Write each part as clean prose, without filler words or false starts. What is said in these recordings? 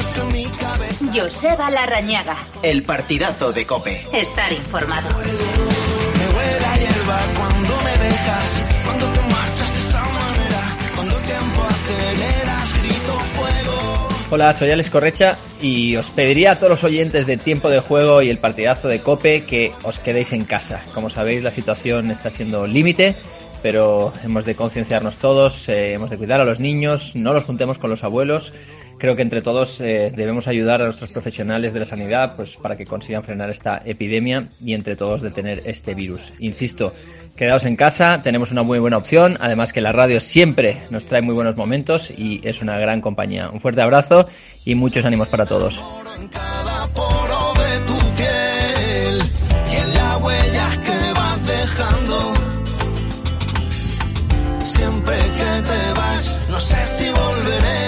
Joseba Larrañaga. El partidazo de COPE. Estar informado. Me huele a hierba cuando me dejas, cuando te marchas de esa manera, cuando el tiempo aceleras, grito fuego. Hola, soy Alex Correcha y os pediría a todos los oyentes de Tiempo de Juego y el partidazo de COPE que os quedéis en casa. Como sabéis, la situación está siendo límite, pero hemos de concienciarnos todos, hemos de cuidar a los niños, no los juntemos con los abuelos. Creo que entre todos debemos ayudar a nuestros profesionales de la sanidad pues para que consigan frenar esta epidemia y entre todos detener este virus. Insisto, quedaos en casa, tenemos una muy buena opción, además que la radio siempre nos trae muy buenos momentos y es una gran compañía. Un fuerte abrazo y muchos ánimos para todos. En cada poro de tu piel y en las huellas que vas dejando. Siempre que te vas, no sé si volveré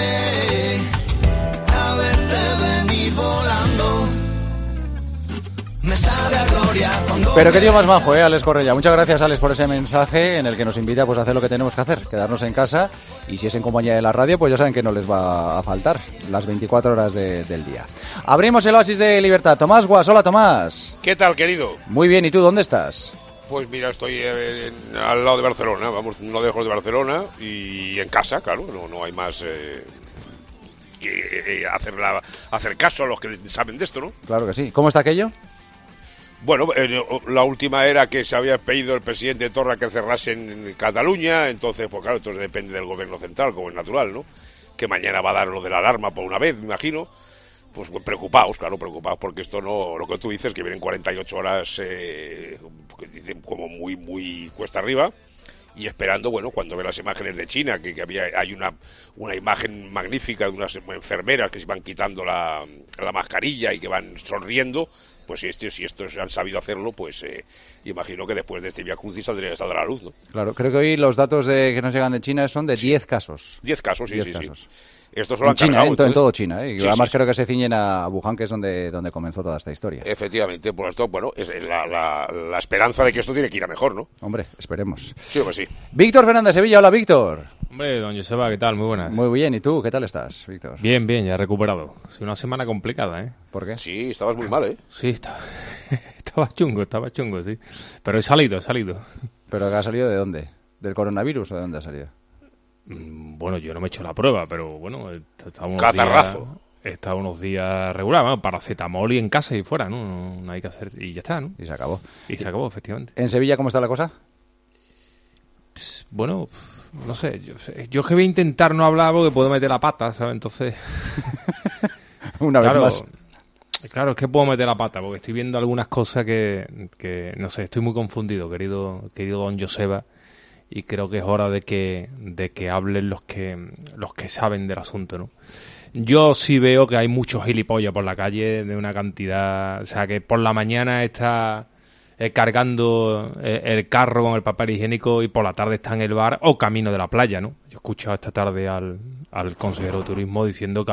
a verte venir volando. Me sabe a gloria cuando... Pero qué tío más majo, Alex Correia. Muchas gracias, Alex, por ese mensaje en el que nos invita pues, a hacer lo que tenemos que hacer, quedarnos en casa, y si es en compañía de la radio, pues ya saben que no les va a faltar las 24 horas del día. Abrimos el Oasis de Libertad. Tomás Guas, hola Tomás. ¿Qué tal, querido? Muy bien, ¿y tú dónde estás? Pues mira, estoy al lado de Barcelona, vamos, no lejos de Barcelona y en casa, claro, no hay más que hacer caso a los que saben de esto, ¿no? Claro que sí. ¿Cómo está aquello? Bueno, la última era que se había pedido el presidente Torra que cerrase en Cataluña, entonces, pues claro, esto depende del gobierno central, como es natural, ¿no? Que mañana va a dar lo de la alarma por una vez, me imagino. Pues preocupados, claro, preocupados, porque esto no, lo que tú dices, que vienen 48 horas como muy cuesta arriba, y esperando, bueno, cuando ve las imágenes de China, que hay una imagen magnífica de unas enfermeras que se van quitando la mascarilla y que van sonriendo, pues si estos han sabido hacerlo, pues imagino que después de este Vía Crucis saldrá a la luz, ¿no? Claro, creo que hoy los datos que nos llegan de China son de 10 casos. 10 casos, sí. Casos. Esto se lo han China, cargado, en todo China, y sí, además sí. Creo que se ciñen a Wuhan, que es donde comenzó toda esta historia. Efectivamente, por esto, bueno, es la esperanza de que esto tiene que ir a mejor, ¿no? Hombre, esperemos. Sí, pues sí. Víctor Fernández Sevilla, hola Víctor. Hombre, don Joseba, ¿qué tal? Muy buenas. Muy bien, ¿y tú? ¿Qué tal estás, Víctor? Bien, ya he recuperado. Ha sido una semana complicada, ¿eh? ¿Por qué? Sí, estabas muy mal, ¿eh? Sí, estaba chungo, sí. Pero he salido. ¿Pero que ha salido de dónde? ¿Del coronavirus o de dónde ha salido? Bueno, yo no me he hecho la prueba, pero bueno, Catarrazo. He estado unos días regular, bueno, paracetamol y en casa y fuera, ¿no? No hay que hacer, y ya está, ¿no? Y se acabó. Y se acabó, efectivamente. ¿En Sevilla cómo está la cosa? Pues, bueno, no sé, yo es que voy a intentar no hablar porque puedo meter la pata, ¿sabes? Entonces... Una vez más. Claro, es que puedo meter la pata porque estoy viendo algunas cosas que no sé, estoy muy confundido, querido don Joseba. Y creo que es hora de que hablen los que saben del asunto, ¿no? Yo sí veo que hay muchos gilipollas por la calle de una cantidad... O sea, que por la mañana está cargando el carro con el papel higiénico y por la tarde está en el bar o camino de la playa, ¿no? Yo he escuchado esta tarde al consejero de Turismo diciendo que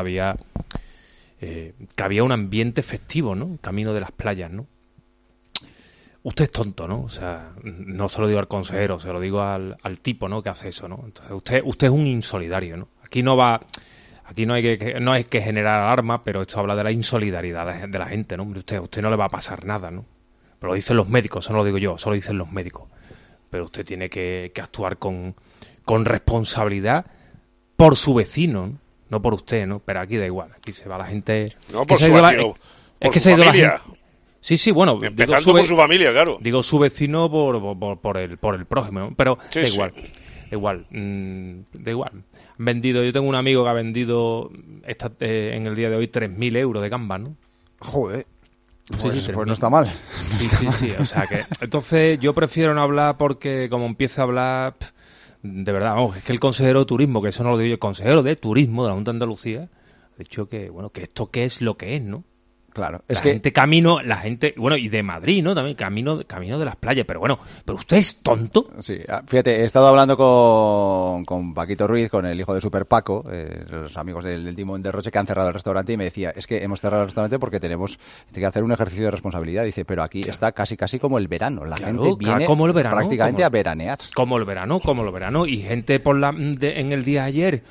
había un ambiente festivo, ¿no? Camino de las playas, ¿no? Usted es tonto, ¿no? O sea, no se lo digo al consejero, se lo digo al tipo, ¿no? Que hace eso, ¿no? Entonces, usted es un insolidario, ¿no? Aquí no hay que generar alarma, pero esto habla de la insolidaridad de la gente, ¿no? Usted no le va a pasar nada, ¿no? Pero lo dicen los médicos, eso no lo digo yo, eso lo dicen los médicos. Pero usted tiene que actuar con responsabilidad por su vecino, ¿no? No por usted, ¿no? Pero aquí da igual, aquí se va la gente... No por su vecino, por su familia. Sí, bueno, empezando por su familia, claro. Digo su vecino por el prójimo, ¿no? Pero sí, da igual. Han vendido, yo tengo un amigo que ha vendido en el día de hoy 3.000 euros de gambas, ¿no? Joder. Pues Sí, no está mal. Sí, o sea que... Entonces yo prefiero no hablar porque como empieza a hablar... De verdad, vamos, es que el consejero de Turismo, que eso no lo digo yo, el consejero de Turismo de la Junta de Andalucía, ha dicho que, bueno, que esto qué es lo que es, ¿no? Claro, la gente, bueno, y de Madrid, ¿no? También camino de las playas, pero bueno, ¿pero usted es tonto? Sí, fíjate, he estado hablando con Paquito Ruiz, con el hijo de Super Paco, los amigos del Timón de Roche, que han cerrado el restaurante, y me decía, es que hemos cerrado el restaurante porque tenemos que hacer un ejercicio de responsabilidad. Dice, pero aquí está casi como el verano, la gente viene como el verano, prácticamente a veranear. Como el verano, y gente en el día de ayer,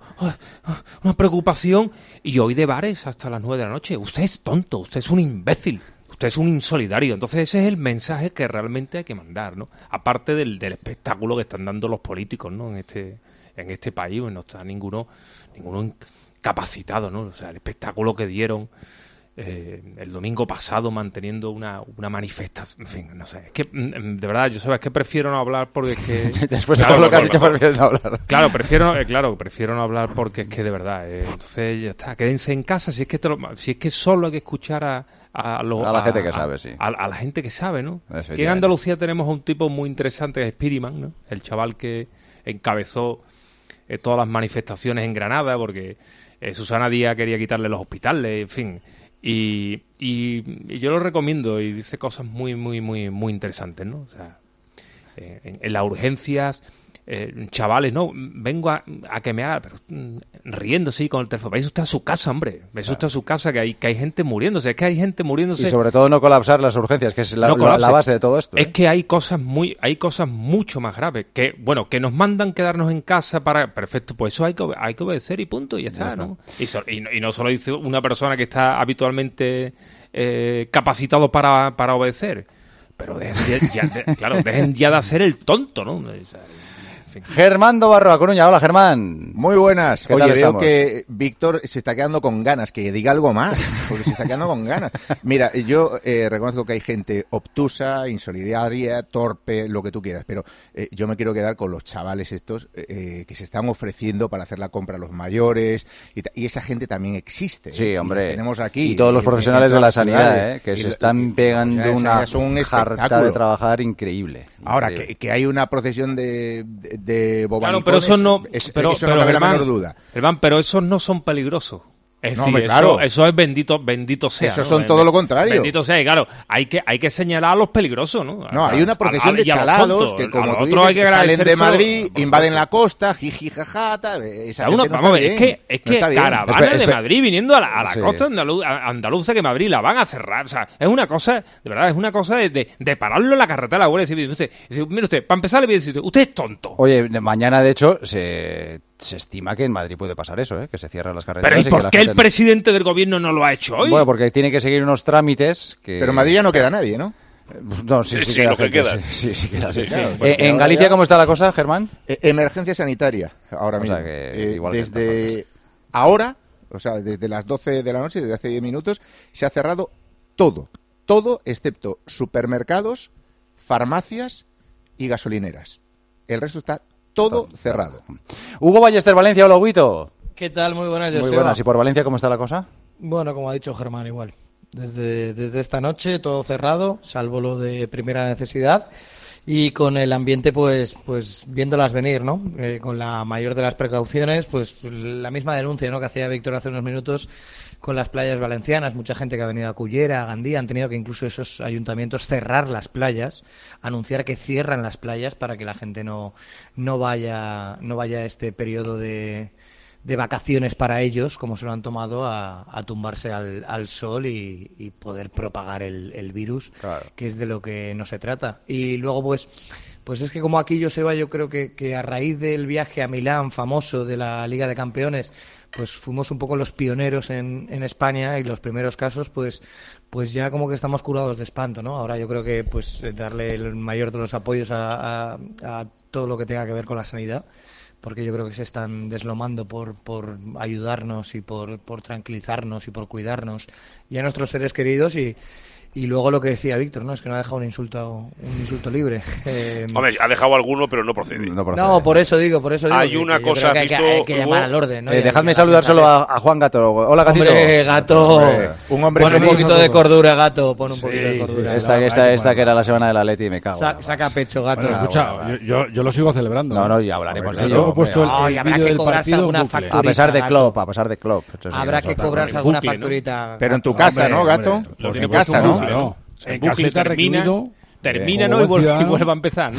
una preocupación, y hoy de bares hasta las 9 de la noche. Usted es tonto, usted es un imbécil, usted es un insolidario. Entonces ese es el mensaje que realmente hay que mandar, ¿no? Aparte del espectáculo que están dando los políticos, ¿no? En este país, pues no está ninguno capacitado, ¿no? O sea, el espectáculo que dieron el domingo pasado manteniendo una manifestación, en fin, no sé, es que de verdad, yo sabes que prefiero no hablar porque es que después de todo lo que has dicho prefieres no hablar. Claro, prefiero no hablar porque es que de verdad, entonces ya está, quédense en casa, si es que solo hay que escuchar a la gente que sabe, sí. A la gente que sabe, ¿no? Que en Andalucía tenemos a un tipo muy interesante que es Spiriman, ¿no? El chaval que encabezó todas las manifestaciones en Granada porque Susana Díaz quería quitarle los hospitales, en fin. Y yo lo recomiendo y dice cosas muy interesantes, ¿no? O sea, en las urgencias, chavales, no, vengo a que me haga, pero riéndose con el teléfono. Vaya usted a su casa, hombre. Vaya usted a su casa, que hay gente muriéndose. Es que hay gente muriéndose. Y sobre todo no colapsar las urgencias, que es la base de todo esto. Es que hay cosas mucho más graves. Que, bueno, que nos mandan quedarnos en casa para... Perfecto, pues eso hay que obedecer y punto, y ya está, ¿no? Y no solo dice una persona que está habitualmente capacitado para obedecer. Pero dejen ya de hacer el tonto, ¿no? Germán Barro, a Coruña. Hola, Germán. Muy buenas. ¿Qué tal Oye, veo estamos? que Víctor se está quedando con ganas, que diga algo más, porque se está quedando con ganas. Mira, yo reconozco que hay gente obtusa, insolidaria, torpe, lo que tú quieras, pero yo me quiero quedar con los chavales estos que se están ofreciendo para hacer la compra a los mayores, y esa gente también existe. Sí, hombre. Y tenemos aquí. Y todos los profesionales de la sanidad, que y se están pegando una jarta de trabajar increíble. Ahora, que hay una procesión de bobalicones, claro, pero eso no, pero cabe la menor duda. Pero esos no son peligrosos. Es decir, hombre, claro. eso es bendito sea. Esos son todo lo contrario. Bendito sea, y claro, hay que señalar a los peligrosos, ¿no? No, hay una procesión de chalados que, como tú dices, salen de Madrid, invaden la costa, jiji, jajata. Es que caravanas de Madrid viniendo a la costa andaluza, que Madrid la van a cerrar. O sea, es una cosa, de verdad, de pararlo en la carretera. Mire usted, para empezar le voy a decir, usted es tonto. Oye, mañana, de hecho, se estima que en Madrid puede pasar eso, que se cierran las carreteras. Pero ¿y por qué el presidente del gobierno no lo ha hecho hoy? Bueno, porque tiene que seguir unos trámites que... Pero en Madrid ya no queda nadie, ¿no? No, sí queda gente, queda. Sí, queda. Sí. Claro, ¿En Galicia cómo está la cosa, Germán? Emergencia sanitaria, ahora mismo. O sea que igual desde ahora, o sea, desde las 12 de la noche, desde hace 10 minutos, se ha cerrado todo excepto supermercados, farmacias y gasolineras. El resto está todo cerrado. Hugo Ballester, Valencia. Hola, Huguito. ¿Qué tal? Muy buenas, Muy buenas. ¿Y por Valencia cómo está la cosa? Bueno, como ha dicho Germán, igual. Desde esta noche todo cerrado, salvo lo de primera necesidad, y con el ambiente pues viéndolas venir, ¿no? Con la mayor de las precauciones, pues la misma denuncia, ¿no?, que hacía Víctor hace unos minutos con las playas valencianas. Mucha gente que ha venido a Cullera, a Gandía, han tenido que incluso esos ayuntamientos cerrar las playas, anunciar que cierran las playas para que la gente no vaya a este periodo de vacaciones para ellos, como se lo han tomado, a tumbarse al sol y poder propagar el virus, claro, que es de lo que no se trata. Y luego pues es que como aquí, Joseba, yo creo que a raíz del viaje a Milán famoso de la Liga de Campeones, pues fuimos un poco los pioneros en España, y los primeros casos pues ya como que estamos curados de espanto, ¿no? Ahora yo creo que pues darle el mayor de los apoyos a todo lo que tenga que ver con la sanidad, porque yo creo que se están deslomando por ayudarnos y por tranquilizarnos y por cuidarnos y a nuestros seres queridos, y Y luego lo que decía Víctor, ¿no? Es que no ha dejado un insulto libre. Hombre, ha dejado alguno, pero no procede. No, por eso digo. Hay una cosa, que hay que llamar al orden, ¿no? Dejadme saludar solo a Juan Gato. Hola, Gatito. Hombre, Gato. Un hombre Pon un poquito de cordura, Gato. Pon un poquito de cordura. Esta que era la semana del Atleti, me cago. Saca pecho, Gato. Bueno, escucha, yo lo sigo celebrando. No, ya hablaremos de ello. Yo he puesto el habrá vídeo que del cobrarse partido alguna bucle. facturita. A pesar de Klopp. Habrá que cobrarse alguna facturita. Pero en tu casa, ¿no, Gato? Hombre, En casa, ¿no? Claro. El En bucle caseta termina, ¿no? Y vuelve a empezar, ¿no?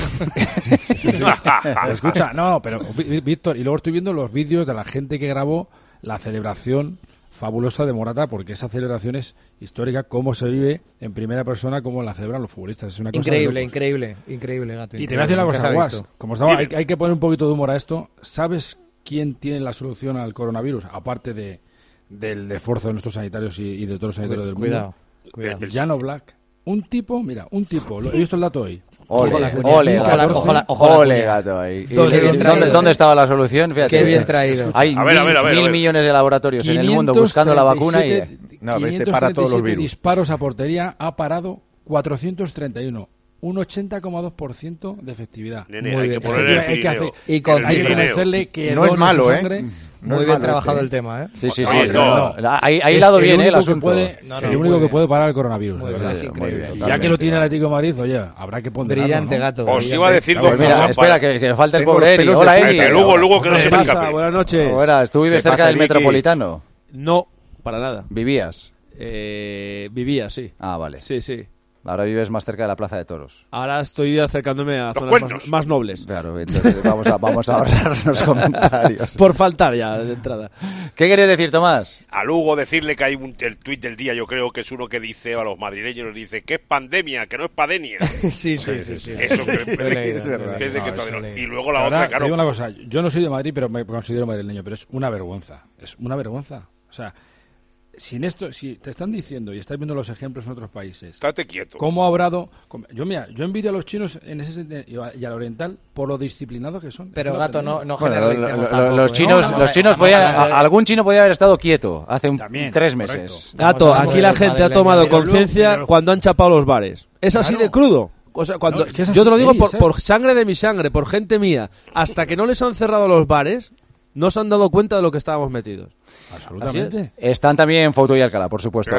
Escucha, pero Víctor, y luego estoy viendo los vídeos de la gente que grabó la celebración fabulosa de Morata, porque esa celebración es histórica, cómo se vive en primera persona, cómo la celebran los futbolistas. Es una cosa Increíble, Gato. Y te voy a decir una cosa, Guas. Como estaba, hay que poner un poquito de humor a esto. ¿Sabes quién tiene la solución al coronavirus? Aparte del esfuerzo de nuestros sanitarios y de todos los sanitarios del mundo. Cuidado. Jan Oblak. Un tipo, he visto el dato hoy. Ole, Gato ahí. ¿Dónde estaba la solución? Fíjate. Qué bien traído. Hay a ver. 1.000 millones de laboratorios en el mundo buscando la vacuna y... No, este para todos los virus. Disparos a portería, ha parado 431. Un 80,2% de efectividad. Nene, hay que poner el Pirineo. Y con hay que conocerle que no es malo, Muy bien trabajado el tema, ¿eh? Sí. No. Ahí lado viene el asunto. El único que puede parar el coronavirus. Muy bien. Ya que lo tiene el Atlético de Madrid, oye, habrá que ponderarlo, Brillante, ¿no? Gato. Os iba a decir dos Mira, cosas. espera, que falta el Tengo pobre Eri. los Hola, pelos de Eri. El Lugo que no se me pasa? escape. Buenas noches. Buenas, ¿tú vives ¿Qué cerca pasa, del Vicky? Metropolitano? No, para nada. ¿Vivías? Vivía, sí. Ah, vale. Sí. Ahora vives más cerca de la Plaza de Toros. Ahora estoy acercándome a Los zonas cuernos. más nobles. Claro, entonces vamos a ahorrarnos comentarios. Por faltar ya de entrada. ¿Qué querías decir, Tomás? A Lugo decirle que hay el tuit del día, yo creo que es uno que dice a los madrileños, les dice que es pandemia, que no es padenia. Sí. Eso Es verdad. Y luego la La otra, verdad, claro. te digo una cosa, yo no soy de Madrid, pero me considero madrileño, pero es una vergüenza. O sea, si te están diciendo y estás viendo los ejemplos en otros países, Estate quieto. ¿cómo ha obrado? Yo envidio a los chinos en ese sentido y al oriental por lo disciplinados que son. Pero, Es Gato, una no Bueno, generalicemos tampoco, los ¿eh? chinos algún chino podía haber estado quieto hace También, 3 correcto. meses. Gato, Estamos aquí la hablando gente de ha tomado pero conciencia pero- cuando han chapado los bares. Es así Claro. de crudo. O sea, cuando, No, es que es yo te lo así, digo ¿sabes? por sangre de mi sangre, por gente mía. Hasta que no les han cerrado los bares, no se han dado cuenta de lo que estábamos metidos. Absolutamente. Están también Fouto y Alcalá, por supuesto.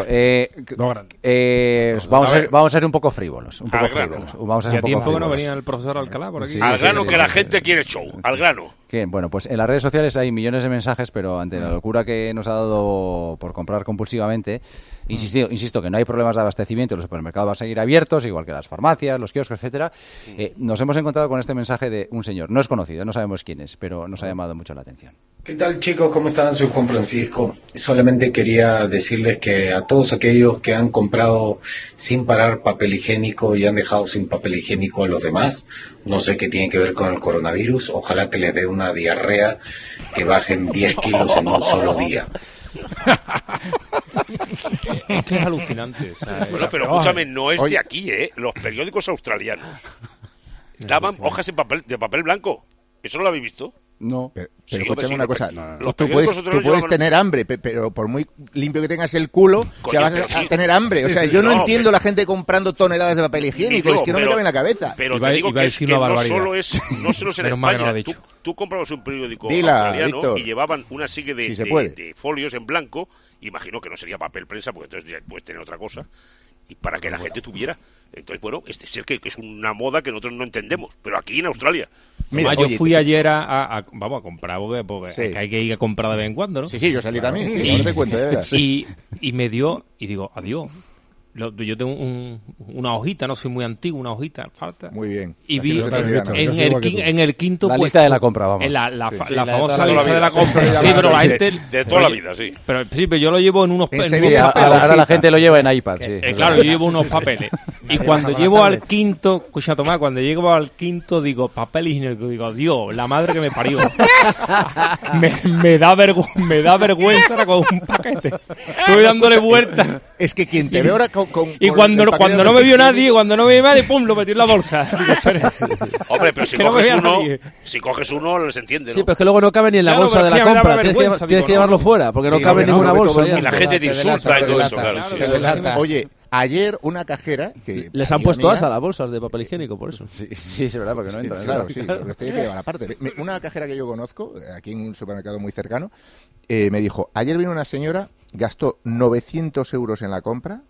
Vamos a ser un poco frívolos. Al grano. Vamos a ser Hacía un poco tiempo que no frívolos. venía el profesor Alcalá por aquí. Sí, Al grano sí, que sí, la sí. gente quiere show. Al grano. Bien, bueno, pues en las redes sociales hay millones de mensajes, pero ante la locura que nos ha dado por comprar compulsivamente, insisto que no hay problemas de abastecimiento, los supermercados van a seguir abiertos, igual que las farmacias, los kioscos, etcétera. Nos hemos encontrado con este mensaje de un señor, no es conocido, no sabemos quién es, pero nos ha llamado mucho la atención. ¿Qué tal, chicos? ¿Cómo están? Soy Juan Francisco. Solamente quería decirles que a todos aquellos que han comprado sin parar papel higiénico y han dejado sin papel higiénico a los demás, no sé qué tiene que ver con el coronavirus, ojalá que les dé una diarrea que bajen 10 kilos en un solo día. Es que es alucinante. O sea, Bueno, pero escúchame, no es de aquí, ¿eh? Los periódicos australianos daban hojas de papel blanco. ¿Eso no lo habéis visto? No. Pero Sí, escúchame hombre, una sí, cosa, los tú periódicos puedes australianos tener hambre, pero por muy limpio que tengas el culo, Coño, vas pero a sí. tener hambre. O sea, yo no entiendo la gente comprando toneladas de papel higiénico, Ni yo, es que no me pero- cabe en la cabeza. Pero Iba- te digo iba a que, es decir que una no barbaridad. solo es en Menos mal que no lo ha España. dicho. Tú comprabas un periódico Dila, australiano Víctor. y llevaban una serie Si se puede. de folios en blanco. Imagino que no sería papel prensa, porque entonces ya puedes tener otra cosa. Y para que la gente tuviera. Entonces, bueno, es que es una moda que nosotros no entendemos. Pero aquí en Australia. Mira, yo oye, fui ayer a comprar, porque Sí. es que hay que ir a comprar de vez en cuando, ¿no? Sí, yo salí también, sí, ahora te cuento, de veras. Y me dio, y digo, adiós. Yo tengo una hojita, no soy muy antiguo, una hojita, falta. Muy bien. Y Así vi no se te olvida nada. en el quinto La puesto, lista de la compra, vamos. la Sí, la de famosa toda la lista vida. de la compra. Sí, Sí, pero la sí, gente... de toda la Oye, vida, sí. Pero yo lo llevo en unos... En en Sevilla, unos hasta papeles. Ahora la gente lo lleva en iPad, sí. Claro, yo llevo unos papeles. Y cuando con la llevo al tablet. quinto, escucha Tomás, cuando llego al quinto digo, papel higiénico, digo, Dios, la madre que me parió. me da vergüenza con un paquete. Estoy dándole vueltas. Es que quien te ve ahora con Y con cuando el paquete no de me vio higiénico- nadie, pum, lo metí en la bolsa. Digo, espera. Hombre, pero si Que no me coges vea uno, nadie. les entiende, ¿no? Sí, pero es que luego no cabe ni en la Claro, bolsa pero de es la que me da compra. Tienes vergüenza, que digo, llevarlo no. fuera, porque no Sí, cabe en no, ninguna no, bolsa. todo el ya. Y la gente te Te insulta y todo eso, delata, claro. sí. te delata. Oye, ayer una cajera que Les han puesto asa a las bolsas de papel higiénico, por eso. Sí, es verdad, porque no entran. Claro, sí, lo estoy que llevar aparte. Una cajera que yo conozco, aquí en un supermercado muy cercano, me dijo, ayer vino una señora, gastó 900 euros en la compra,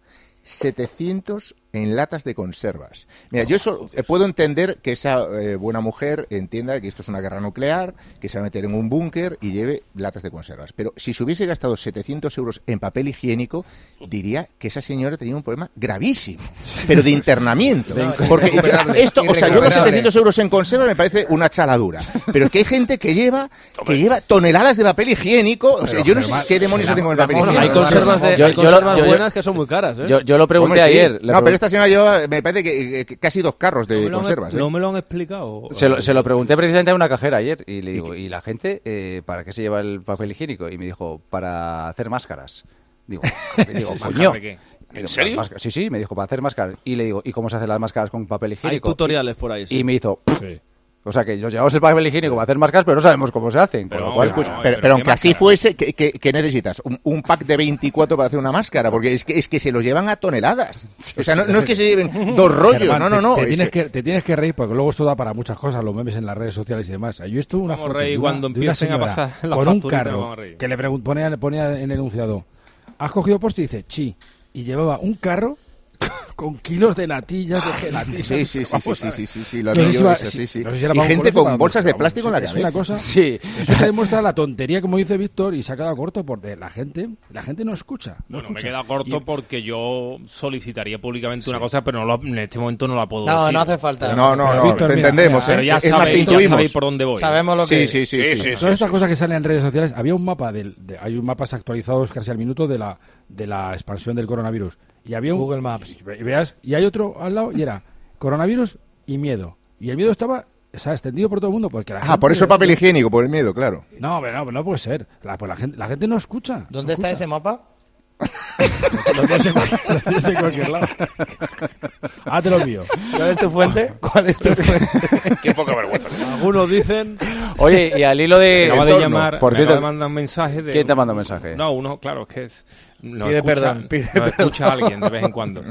700 en latas de conservas. Mira, yo eso puedo entender que esa buena mujer entienda que esto es una guerra nuclear, que se va a meter en un búnker y lleve latas de conservas. Pero si se hubiese gastado 700 euros en papel higiénico, diría que esa señora tenía un problema gravísimo, pero de internamiento. Porque esto, o sea, yo los 700 euros en conserva me parece una chaladura. Pero es que hay gente que lleva toneladas de papel higiénico. O sea, yo no sé qué demonios hacen con el papel higiénico. Hay conservas buenas que son muy caras, ¿eh? Yo lo pregunté ayer. No, pero esta señora lleva, me parece que casi 2 carros de conservas. No me lo han explicado. Se lo pregunté precisamente a una cajera ayer y le digo, ¿y la gente para qué se lleva el papel higiénico? Y me dijo, para hacer máscaras. Digo, coño. ¿En serio? Sí, me dijo, para hacer máscaras. Y le digo, ¿y cómo se hacen las máscaras con papel higiénico? Hay tutoriales por ahí. Sí. Y me hizo... Sí. O sea, que nos llevamos el papel higiénico para hacer máscaras, pero no sabemos cómo se hacen. Con lo cual, pero aunque así fuese, ¿qué necesitas? ¿Un pack de 24 para hacer una máscara? Porque es que se los llevan a toneladas. O sea, no es que se lleven 2 rollos, Germán, no. Te tienes que reír, porque luego esto da para muchas cosas, los memes en las redes sociales y demás. Yo esto una foto de una señora con un carro que le ponía en el enunciado, ¿has cogido poste? Y dice, sí. Y llevaba un carro con kilos de natillas, de gelatina. Sí, lo vi yo, sí. Y gente con bolsas de plástico en la cabeza. Es una cosa, eso te demuestra la tontería, como dice Víctor, y se ha quedado corto porque la gente no escucha. Bueno, me queda corto porque yo solicitaría públicamente una cosa, pero en este momento no la puedo decir. No hace falta. No, Víctor, te entendemos, ¿eh? Es más, te intuimos. Ya sabéis por dónde voy. Sabemos lo que Sí. Todas estas cosas que salen en redes sociales, había un mapa, hay un mapas actualizados casi al minuto de la expansión del coronavirus. Y había un Google Maps. Y hay otro al lado y era coronavirus y miedo. Y el miedo estaba extendido por todo el mundo porque la gente, por eso el papel higiénico, por el miedo, claro. No puede ser. La gente no escucha. ¿Dónde está ese mapa? Lo tienes en cualquier lado. Te lo envío. ¿Cuál es tu fuente? Qué poca vergüenza. Algunos dicen... Oye, y al hilo de... Acaba de llamar, por cierto, me manda un mensaje de... ¿Quién te manda un mensaje? No, uno, claro, es que es... Pide perdón. Escucha a alguien de vez en cuando.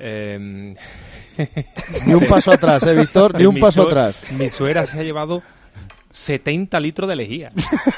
Ni un paso atrás, Víctor, ni un paso atrás. Mi suegra se ha llevado 70 litros de lejía.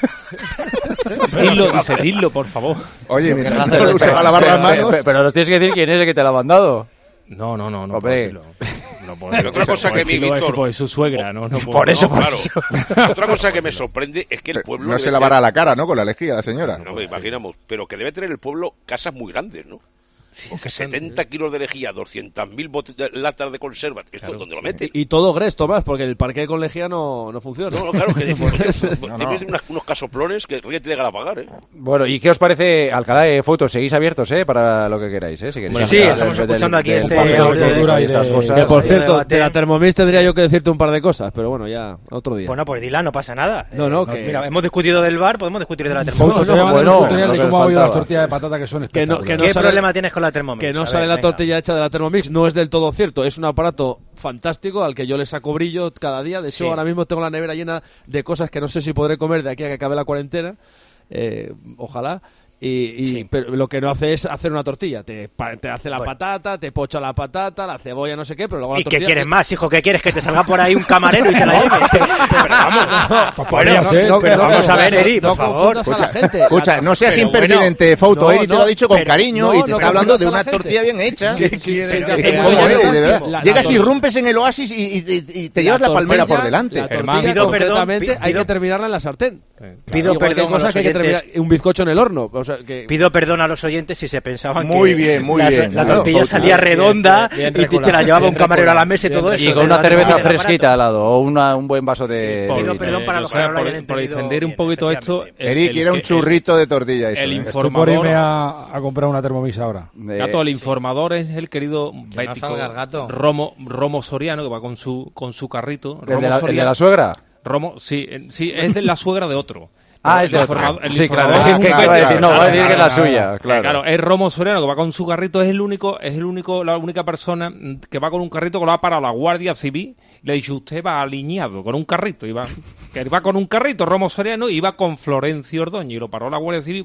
Dilo, por favor. Oye, mientras se va a lavar las manos... Pero nos tienes que decir quién es el que te la ha mandado. No. Hombre. Pero otra cosa que mi Víctor... Pues su suegra, ¿no? Por eso. Otra cosa que me sorprende es que el pueblo... No se lavará la cara, ¿no? Con la lejía la señora. No me imaginamos. Pero que debe tener el pueblo casas muy grandes, ¿no? Porque 70 kilos de lejía, 200.000 latas de conservas, ¿esto dónde lo mete? Y todo gres, Tomás, porque el parque con lejía no funciona. No, claro, que tienes unos casoplones que te llegan a pagar, ¿eh? Bueno, ¿y qué os parece, Alcalá de Fotos? Seguís abiertos, para lo que queráis, Si queréis. Sí, estamos escuchando aquí este audio y estas cosas. Que, por cierto, de la Thermomix tendría yo que decirte un par de cosas, pero bueno, ya otro día. Bueno, pues dila, no pasa nada. Que... Mira, hemos discutido del bar, podemos discutir de la Thermomix. De cómo ha habido las tortillas de patata que son espectaculares. ¿Qué problema tienes con la Thermomix? Que no sale la tortilla hecha de la Thermomix, no es del todo cierto, es un aparato fantástico al que yo le saco brillo cada día. De hecho, ahora mismo tengo la nevera llena de cosas que no sé si podré comer de aquí a que acabe la cuarentena, ojalá. Pero lo que no hace es hacer una tortilla. Te hace la patata, te pocha la patata, la cebolla, no sé qué, pero luego la tortilla... ¿Y qué quieres más, hijo? ¿Qué quieres? ¿Que te salga por ahí un camarero y te la lleve? Pero vamos a ver, Eri, por favor. Escucha, no seas impertinente, Fouto. Eri te lo ha dicho con cariño y te está hablando de una tortilla bien hecha. Llegas y irrumpes en el oasis y te llevas la palmera por delante. La tortilla, concretamente, hay que terminarla en la sartén. Pido perdón a los oyentes. Un bizcocho en el horno. Pido perdón a los oyentes si se pensaban muy bien. La tortilla salía redonda y te la llevaba un camarero a la mesa y todo eso. Y con una cerveza fresquita al lado o un buen vaso de... Pido perdón para los que no lo hayan entendido. Por extender un poquito esto... Eric quiere un churrito de tortilla. El informador... Estoy por irme a comprar una Thermomix ahora. Gato, el informador es el querido bético Romo Soriano, que va con su carrito. ¿El de la suegra? Romo, sí, es de la suegra de otro. Es de otro. Sí, claro. Va a decir que es la suya, claro. Claro, es Romo Soriano que va con su carrito, la única persona que va con un carrito que lo ha parado la Guardia Civil Le he dicho, usted va alineado con un carrito, iba con un carrito, Romo Soriano, iba con Florencio Ordóñez, y lo paró la Guardia Civil,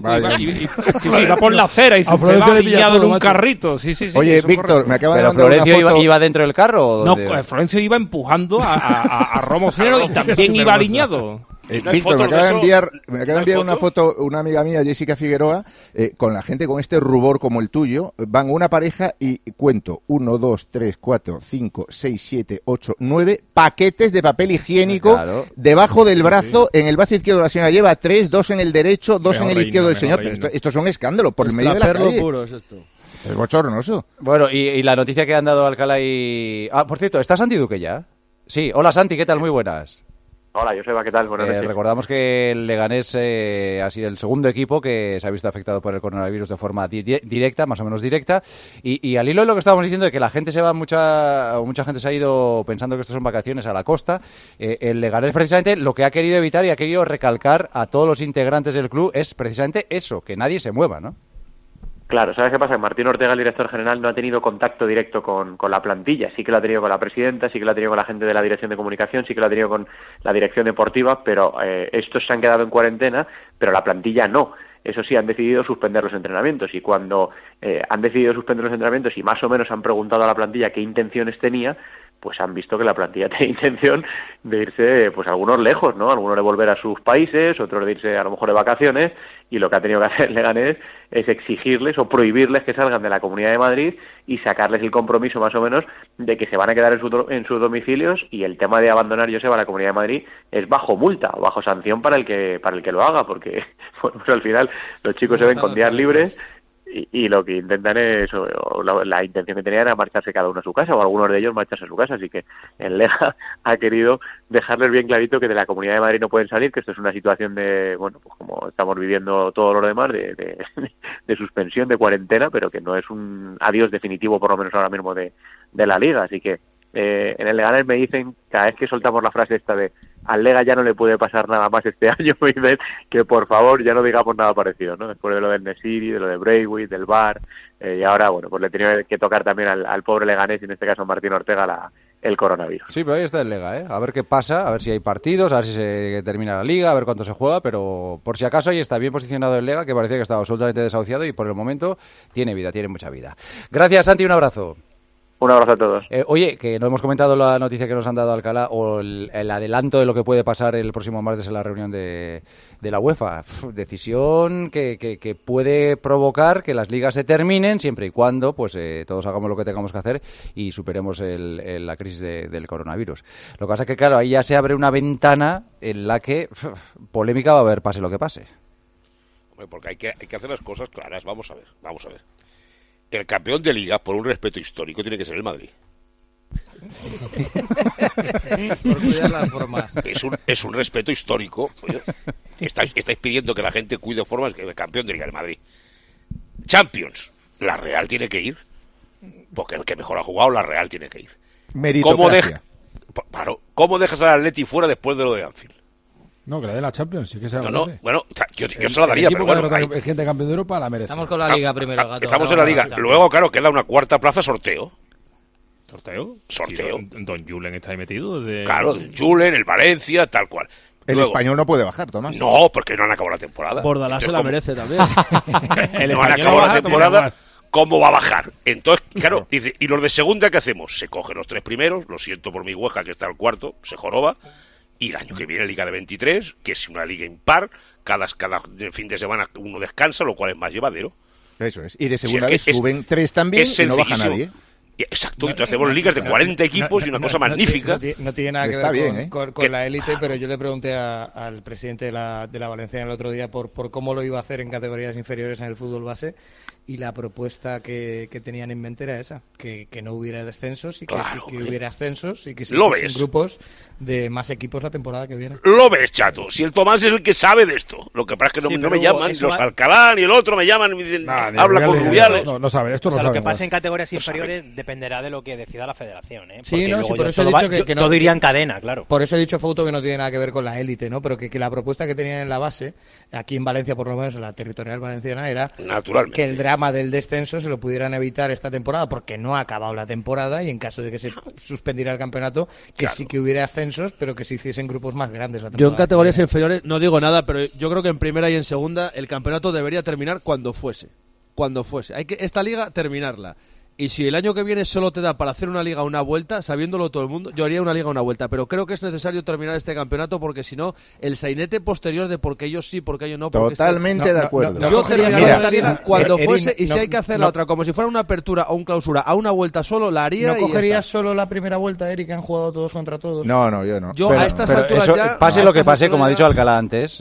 iba por la acera, y se usted va alineado en un carrito. Sí. Oye, Víctor, me acaba de mandar Florencio una foto. iba dentro del carro, ¿o dónde? No, Florencio iba empujando a Romo Soriano y también iba alineado. Víctor, me acaba de enviar una foto una amiga mía, Jessica Figueroa, con la gente con este rubor como el tuyo. Van una pareja y cuento 1, 2, 3, 4, 5, 6, 7, 8, 9 paquetes de papel higiénico debajo del brazo. En el brazo izquierdo la señora lleva 3, 2 en el derecho, 2 en el izquierdo del señor. Pero esto es un escándalo por el medio de la calle. Puro es esto. Es bochornoso. Bueno, y la noticia que han dado Alcalá y... Ah, por cierto, ¿está Santi Duque ya? Sí, hola Santi, ¿qué tal? Muy buenas. Hola, Joseba, ¿qué tal? Buenas noches. Recordamos que el Leganés ha sido el segundo equipo que se ha visto afectado por el coronavirus de forma directa, más o menos directa. Y al hilo de lo que estábamos diciendo de que la gente mucha gente se ha ido pensando que estas son vacaciones a la costa, el Leganés precisamente lo que ha querido evitar y ha querido recalcar a todos los integrantes del club es precisamente eso, que nadie se mueva, ¿no? Claro, ¿sabes qué pasa? Martín Ortega, el director general, no ha tenido contacto directo con la plantilla. Sí que lo ha tenido con la presidenta, sí que lo ha tenido con la gente de la dirección de comunicación, sí que lo ha tenido con la dirección deportiva, pero estos se han quedado en cuarentena, pero la plantilla no. Eso sí, han decidido suspender los entrenamientos, y cuando han decidido suspender los entrenamientos y más o menos han preguntado a la plantilla qué intenciones tenía, pues han visto que la plantilla tiene intención de irse, pues algunos lejos, ¿no? Algunos de volver a sus países, otros de irse a lo mejor de vacaciones, y lo que ha tenido que hacer Leganés es exigirles o prohibirles que salgan de la Comunidad de Madrid y sacarles el compromiso más o menos de que se van a quedar en sus domicilios, y el tema de abandonar, Joseba, la Comunidad de Madrid es bajo multa o bajo sanción para el que lo haga, porque bueno, pues al final los chicos se ven con días libres. Y lo que intentan es, la intención que tenían era marcharse cada uno a su casa, o algunos de ellos marcharse a su casa, así que el Lega ha querido dejarles bien clarito que de la Comunidad de Madrid no pueden salir, que esto es una situación de, bueno, pues como estamos viviendo todos los demás, de suspensión, de cuarentena, pero que no es un adiós definitivo, por lo menos ahora mismo, de la Liga, así que en el Leganés me dicen, cada vez que soltamos la frase esta de al Lega ya no le puede pasar nada más este año, me dicen que por favor ya no digamos nada parecido, ¿no? Después de lo del Nesiri, de lo de Braithwaite, del VAR, y ahora, bueno, pues le tenía que tocar también al pobre Leganés, y en este caso a Martín Ortega, el coronavirus. Sí, pero ahí está el Lega, ¿eh? A ver qué pasa, a ver si hay partidos, a ver si se termina la Liga, a ver cuánto se juega, pero por si acaso ahí está bien posicionado el Lega, que parecía que estaba absolutamente desahuciado, y por el momento tiene vida, tiene mucha vida. Gracias, Santi, un abrazo. Un abrazo a todos. Oye, que no hemos comentado la noticia que nos han dado Alcalá, o el adelanto de lo que puede pasar el próximo martes en la reunión de la UEFA. Decisión que puede provocar que las ligas se terminen siempre y cuando pues todos hagamos lo que tengamos que hacer y superemos la crisis del coronavirus. Lo que pasa es que, claro, ahí ya se abre una ventana en la que polémica va a haber, pase lo que pase. Hombre, porque hay que hacer las cosas claras. Vamos a ver. El campeón de Liga, por un respeto histórico, tiene que ser el Madrid. Por cuidar las formas. Es un respeto histórico. Oye, estáis pidiendo que la gente cuide formas, que el campeón de Liga, el Madrid. Champions, la Real tiene que ir. Porque el que mejor ha jugado, la Real tiene que ir. Meritocracia. ¿Cómo dejas al Atleti fuera después de lo de Anfield? No, que la de la Champions, sí que se No, bueno, o sea, yo se la daría, pero bueno. Hay gente campeón de Europa, la merece. Estamos con la Liga primero, Gato. Estamos en la Liga. Luego, claro, queda una cuarta plaza, sorteo. ¿Sorteo? Sí, Don Julen está ahí metido. Claro, Don Julen, el Valencia, tal cual. El Español no puede bajar, Tomás. No, porque no han acabado la temporada. Bordalás se la merece también. No han acabado la temporada. ¿Cómo va a bajar? Entonces, claro, dice, ¿y los de segunda qué hacemos? Se cogen los tres primeros, lo siento por mi Hueja, que está el cuarto, se joroba. Y el año que viene Liga de 23, que es una liga impar, cada fin de semana uno descansa, lo cual es más llevadero. Eso es. Y de segunda vez suben 3 también y no baja nadie. Exacto, entonces hacemos ligas de 40 equipos y una cosa magnífica. No tiene nada que ver con la élite, pero yo le pregunté al presidente de la Valenciana el otro día por cómo lo iba a hacer en categorías inferiores en el fútbol base, y la propuesta que tenían en mente era esa, que no hubiera descensos y que hubiera ascensos y que se hiciesen grupos de más equipos la temporada que viene. Lo ves, chato, si el Tomás es el que sabe de esto. Lo que pasa es que no me llaman, los Alcalá y el otro me llaman y me dicen, habla con Rubiales. No sabe, esto no sabe. Lo que pasa en categorías inferiores dependerá de lo que decida la federación, ¿eh? Sí, no, sí, por eso he todo dicho que no, todo iría en cadena, claro. Por eso he dicho, Fouto, que no tiene nada que ver con la élite, ¿no? Pero que la propuesta que tenían en la base, aquí en Valencia, por lo menos en la territorial valenciana, era que el drama del descenso se lo pudieran evitar esta temporada, porque no ha acabado la temporada y en caso de que se suspendiera el campeonato, que sí que hubiera ascensos, pero que se hiciesen grupos más grandes la temporada. Yo en categorías inferiores no digo nada, pero yo creo que en primera y en segunda el campeonato debería terminar cuando fuese. Hay que esta liga terminarla. Y si el año que viene solo te da para hacer una liga una vuelta, sabiéndolo todo el mundo, yo haría una liga una vuelta. Pero creo que es necesario terminar este campeonato porque si no, el sainete posterior de por qué ellos sí, por qué ellos no. Totalmente de acuerdo. Yo terminaría esta liga cuando fuese y si hay que hacer la otra, como si fuera una apertura o un clausura a una vuelta solo, la haría. ¿No cogerías solo la primera vuelta, Eric, que han jugado todos contra todos? No, yo no. Yo a estas alturas ya... Pase lo que pase, como ha dicho Alcalá antes...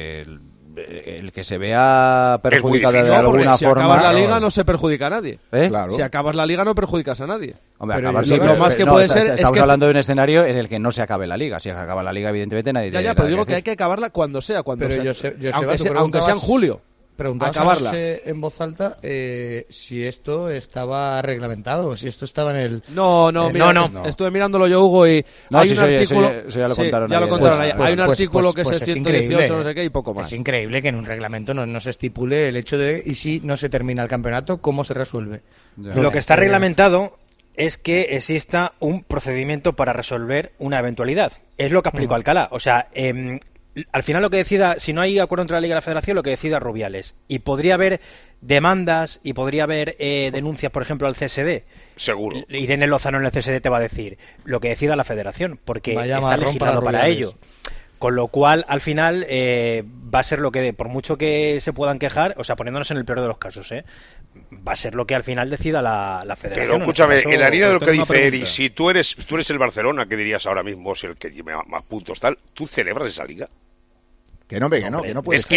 El que se vea perjudicado de alguna si forma... Si acabas la liga no se perjudica a nadie. Claro. Si acabas la liga no perjudicas a nadie. Hombre, lo más que puede ser estamos hablando de un escenario en el que no se acabe la liga. Si se acaba la liga, evidentemente nadie... Ya, pero digo que hay que acabarla cuando sea. Aunque sea en julio. Preguntaba en voz alta si esto estaba reglamentado, si esto estaba en el... No. Estuve mirándolo yo, Hugo, y hay un artículo... Eso ya lo contaron. Ya lo contaron ahí. Hay un artículo que es 118, no sé qué, y poco más. Es increíble que en un reglamento no se estipule el hecho de, y si no se termina el campeonato, ¿cómo se resuelve? Lo que está reglamentado es que exista un procedimiento para resolver una eventualidad. Es lo que explicó Alcalá. O sea... al final lo que decida, si no hay acuerdo entre la Liga y la Federación, lo que decida Rubiales. Y podría haber demandas y podría haber denuncias, por ejemplo, al CSD. Seguro. Irene Lozano en el CSD te va a decir lo que decida la Federación, porque está legislado para ello. Con lo cual, al final, va a ser lo que, por mucho que se puedan quejar, o sea, poniéndonos en el peor de los casos, va a ser lo que al final decida la Federación. Pero escúchame, en la línea de lo que dice Eri, si tú eres el Barcelona, ¿qué dirías ahora mismo? Si el que lleve más puntos tal, ¿tú celebras esa liga? Que no puede es que ser.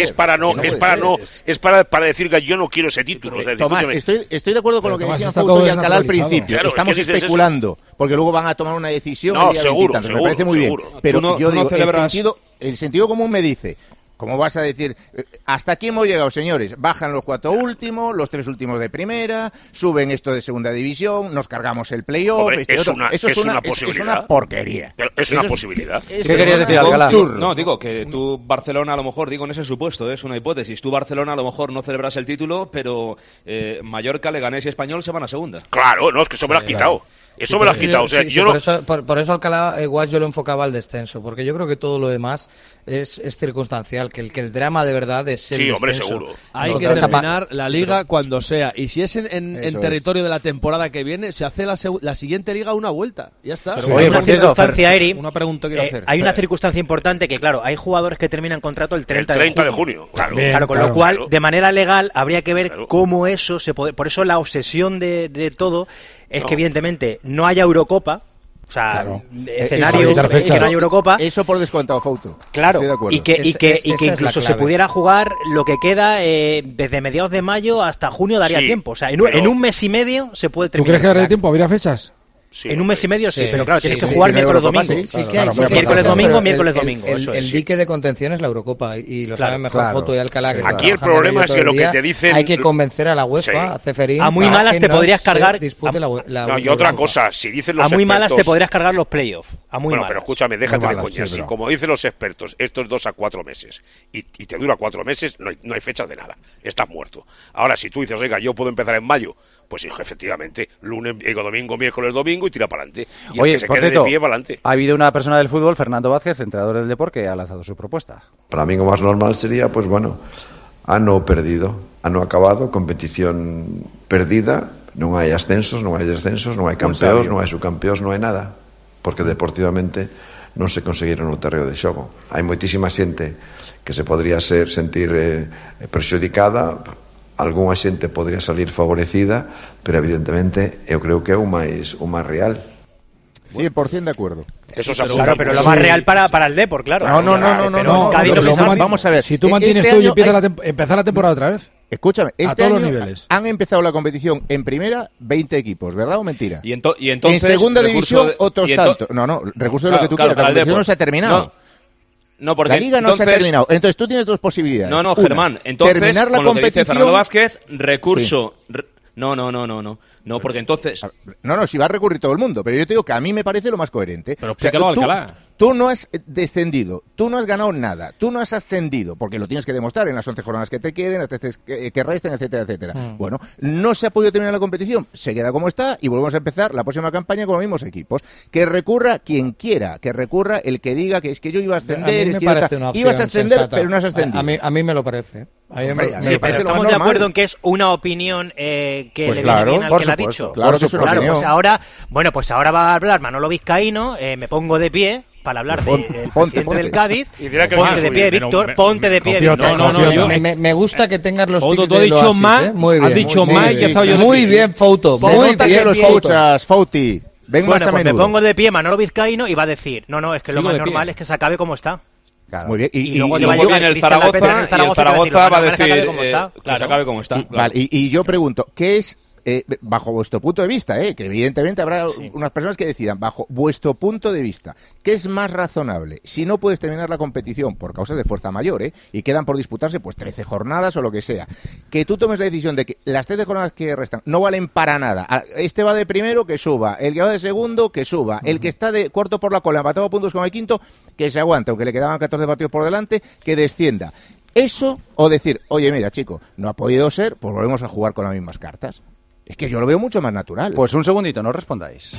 Es para decir que yo no quiero ese título. Tomás, estoy de acuerdo con lo que decían Fouto y Alcalá al principio. Claro, estamos especulando, porque luego van a tomar una decisión el día 20 y tantos. Me parece muy bien. Pero yo digo, el sentido común me dice... ¿Cómo vas a decir? Hasta aquí hemos llegado, señores. Bajan los 4 últimos, los 3 últimos de primera, suben esto de segunda división, nos cargamos el playoff. Eso es una porquería. Pero es una posibilidad. ¿Qué querías decir, Alcalá? No, digo que tú, Barcelona, a lo mejor, digo en ese supuesto, es una hipótesis. Tú, Barcelona, a lo mejor no celebras el título, pero Mallorca, Leganés y Español se van a segunda. Claro, no, es que eso me lo has quitado. Eso me lo has quitado. O sea, yo por eso Alcalá igual yo lo enfocaba al descenso, porque yo creo que todo lo demás es circunstancial, que el drama de verdad es el descenso. Hombre, seguro. Hay que terminar la liga cuando sea. Y si es en territorio de la temporada que viene, se hace la siguiente liga una vuelta. Ya está. Oye, por cierto, Eri, una pregunta quiero hacer. Hay una circunstancia importante que, claro, hay jugadores que terminan contrato el 30 de junio. Claro, con lo cual, de manera legal, habría que ver cómo eso se puede... Por eso la obsesión de todo es que, evidentemente, no haya Eurocopa. O sea, escenario que no haya Eurocopa. Eso por descontado, Fouto. Claro, y que incluso se pudiera jugar lo que queda desde mediados de mayo hasta junio daría tiempo. O sea, en un mes y medio se puede terminar. ¿Tú crees que daría tiempo? ¿Habría fechas? Sí, en un mes y medio pero claro, tienes que jugar miércoles-domingo. Miércoles-domingo. El dique de contención es la Eurocopa y lo saben mejor Fouto y Alcalá. Aquí el problema es que lo que te dicen... Hay que convencer a la UEFA, a Ceferín... A muy malas te podrías cargar... No, y otra cosa, si dicen los expertos... A muy malas te podrías cargar los playoffs. Bueno, pero escúchame, déjate de coñas. Si como dicen los expertos, esto es 2 a 4 meses y te dura 4 meses, no hay fechas de nada. Estás muerto. Ahora, si tú dices, oiga, yo puedo empezar en mayo... Pues hijo, efectivamente, lunes, domingo, miércoles, domingo y tira para adelante. Y oye, el que se quede de pie para adelante. Ha habido una persona del fútbol, Fernando Vázquez, entrenador del Depor, que ha lanzado su propuesta. Para mí lo más normal sería, pues bueno, ano perdido, ano acabado, competición perdida, non hai ascensos, non hai descensos, non hai campeóns, non hai subcampeóns, non hai nada, porque deportivamente non se conseguiron o terreo de xogo. Hai moitísima xente que se podría sentir prexudicada. Algúnha xente podría salir favorecida, pero evidentemente eu creo que é o máis real. 100% de acuerdo. Eso es claro, pero lo más real para el Depor, claro. No. Vamos a ver. Si tú mantienes todo y empezar la temporada otra vez. Escúchame, este año los niveles. Han empezado la competición en primera 20 equipos, ¿verdad o mentira? Y entonces, en segunda división otros tantos. No, recurso de lo que tú quieras. La competición no se ha terminado. No, porque la liga no se ha terminado. Entonces tú tienes 2 posibilidades. No, Germán. Entonces, terminar la con lo competición. Que dice Fernando Vázquez, recurso No, porque entonces... No, si va a recurrir todo el mundo, pero yo te digo que a mí me parece lo más coherente. Pero explícalo a Alcalá. Tú no has descendido, tú no has ganado nada, tú no has ascendido, porque lo tienes que demostrar en las 11 jornadas que te queden, las 13 que resten, etcétera, etcétera. Bueno, no se ha podido terminar la competición, se queda como está y volvemos a empezar la próxima campaña con los mismos equipos. Que recurra quien quiera, que recurra el que diga que es que yo iba a ascender, es que ibas a ascender, sensata. pero no has ascendido. A mí me lo parece. Pero estamos de acuerdo en que es una opinión que pues le claro, viene bien al que la ha dicho. Claro, pues ahora va a hablar Manolo Vizcaíno, me pongo de pie para hablar del presidente del Cádiz. Y dirá que ponte de pie, Víctor, ponte de pie, Víctor. Me gusta que tengas los tics tú has del dicho Oasis, más, muy bien. has dicho más y ya estaba yo. Muy bien, Fouto. Muy bien que lo escuchas, Fouti. Ven más a pues menudo. me pongo de pie Manolo Vizcaíno y va a decir, no, es que lo más normal es que se acabe como está. Claro. Muy bien. Y luego viene el Zaragoza va a decir que se acabe como está. Y yo pregunto, ¿qué es, bajo vuestro punto de vista, que evidentemente habrá unas personas que decidan, bajo vuestro punto de vista, qué es más razonable? Si no puedes terminar la competición por causas de fuerza mayor, y quedan por disputarse pues 13 jornadas o lo que sea, que tú tomes la decisión de que las 13 jornadas que restan no valen para nada. Este va de primero, que suba. El que va de segundo, que suba. El que está de cuarto por la cola, empatado a puntos con el quinto, que se aguante, aunque le quedaban 14 partidos por delante, que descienda. Eso, o decir, oye, mira, chico, no ha podido ser, pues volvemos a jugar con las mismas cartas. Es que yo lo veo mucho más natural. Pues un segundito, no respondáis.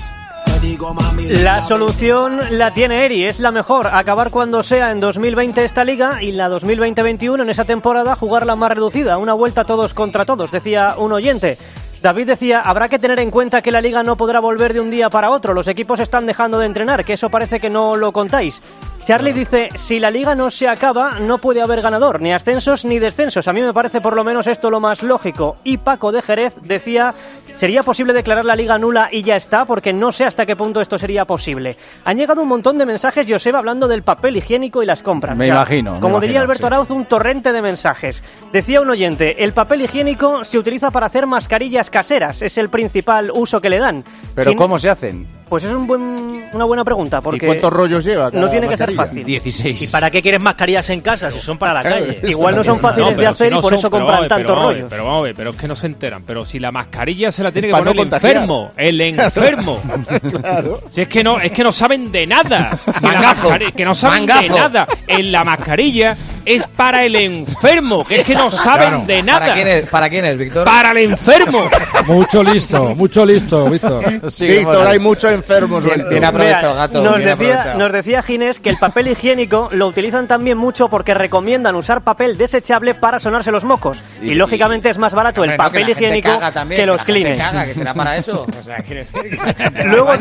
La solución la tiene Eri, es la mejor. Acabar cuando sea en 2020 esta liga y la 2020-21 en esa temporada jugarla más reducida. Una vuelta todos contra todos, decía un oyente. David decía, habrá que tener en cuenta que la liga no podrá volver de un día para otro. Los equipos están dejando de entrenar, que eso parece que no lo contáis. Charlie dice, si la liga no se acaba, no puede haber ganador, ni ascensos ni descensos. A mí me parece por lo menos esto lo más lógico. Y Paco de Jerez decía, ¿sería posible declarar la liga nula y ya está? Porque no sé hasta qué punto esto sería posible. Han llegado un montón de mensajes, Joseba, hablando del papel higiénico y las compras. Me imagino. Como diría Alberto Arauz, un torrente de mensajes. Decía un oyente, el papel higiénico se utiliza para hacer mascarillas caseras. Es el principal uso que le dan. ¿Pero cómo se hacen? Pues es una buena pregunta. Porque ¿y cuántos rollos lleva? No tiene que ser fácil. 16. ¿Y para qué quieres mascarillas en casa si son para la calle? Igual no son fáciles de hacer y por eso compran tantos rollos. Pero vamos a ver, pero es que no se enteran. Pero si la mascarilla se la tiene que poner el enfermo. El enfermo. Claro. Si es que no saben de nada. Que no saben de nada. En la mascarilla es para el enfermo. Que es que no saben de nada. ¿Para quién es, Víctor? Para el enfermo. Mucho listo, Víctor. Sí, Víctor, hay muchos enfermos. Bien aprovechado, gato. Nos decía Ginés que el papel higiénico lo utilizan también mucho porque recomiendan usar papel desechable para sonarse los mocos. Y lógicamente es más barato el papel higiénico que los Kleenex. Que será para eso. O sea, luego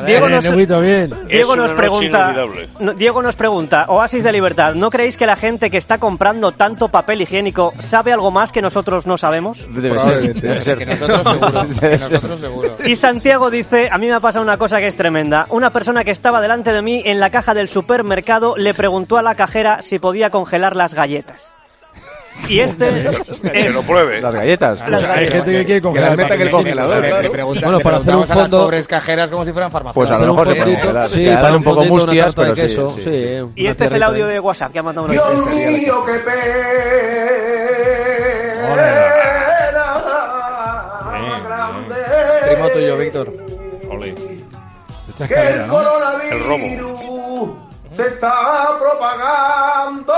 Diego nos pregunta, Oasis de Libertad, ¿no creéis que la gente que está comprando tanto papel higiénico sabe algo más que nosotros no sabemos? Debe ser. Que nosotros seguro. Y Santiago dice, a mí me ha pasado una cosa que es tremenda. Una persona que estaba delante de mí en la caja del supermercado le preguntó a la cajera si podía congelar las galletas. Y que lo pruebe. Las galletas. Hay gente que quiere congelar. Que las meta en el congelador. Bueno, para hacer un fondo... a pobres cajeras como si fueran farmacéuticas. Pues a lo mejor se puede congelar. Sí, para un poco mustias, pero sí. Y este es el audio de WhatsApp que ha mandado uno. Dios mío, qué pena grande. Primo tuyo, Víctor. Que el coronavirus se está propagando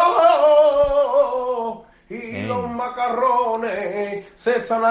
y los macarrones se están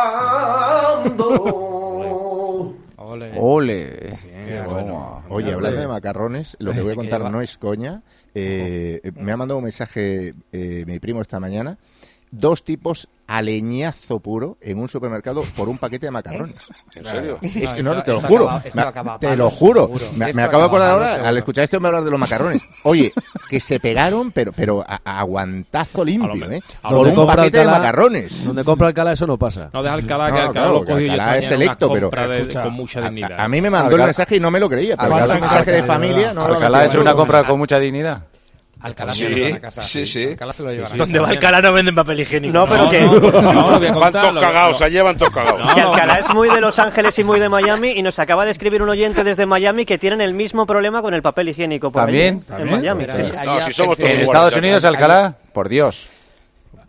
acabando. Ole. Oye, hablando de macarrones, lo que voy a contar no es coña. Me ha mandado un mensaje mi primo esta mañana. 2 tipos a leñazo puro en un supermercado por un paquete de macarrones. ¿En serio? Es que no, te lo juro. Te lo juro. Me acabo de acordar ahora, al escuchar esto me hablar de los macarrones. Oye, que se pegaron, pero a guantazo limpio, por un paquete de macarrones. Donde compra Alcalá eso no pasa. No, deja Alcalá, que Alcalá lo cogió yo Alcalá es selecto, pero con mucha dignidad. A mí me mandó el mensaje y no me lo creía. Pero es un mensaje de familia. Alcalá ha hecho una compra con mucha dignidad. Alcalá sí. Alcalá se lo lleva. ¿Dónde va Alcalá no venden papel higiénico? No, pero que... Van todos cagados, allá van todos cagados. Que Alcalá es muy de Los Ángeles y muy de Miami, y nos acaba de escribir un oyente desde Miami que tienen el mismo problema con el papel higiénico. ¿También? En Miami. Si somos todos en Estados Unidos, Alcalá, por Dios.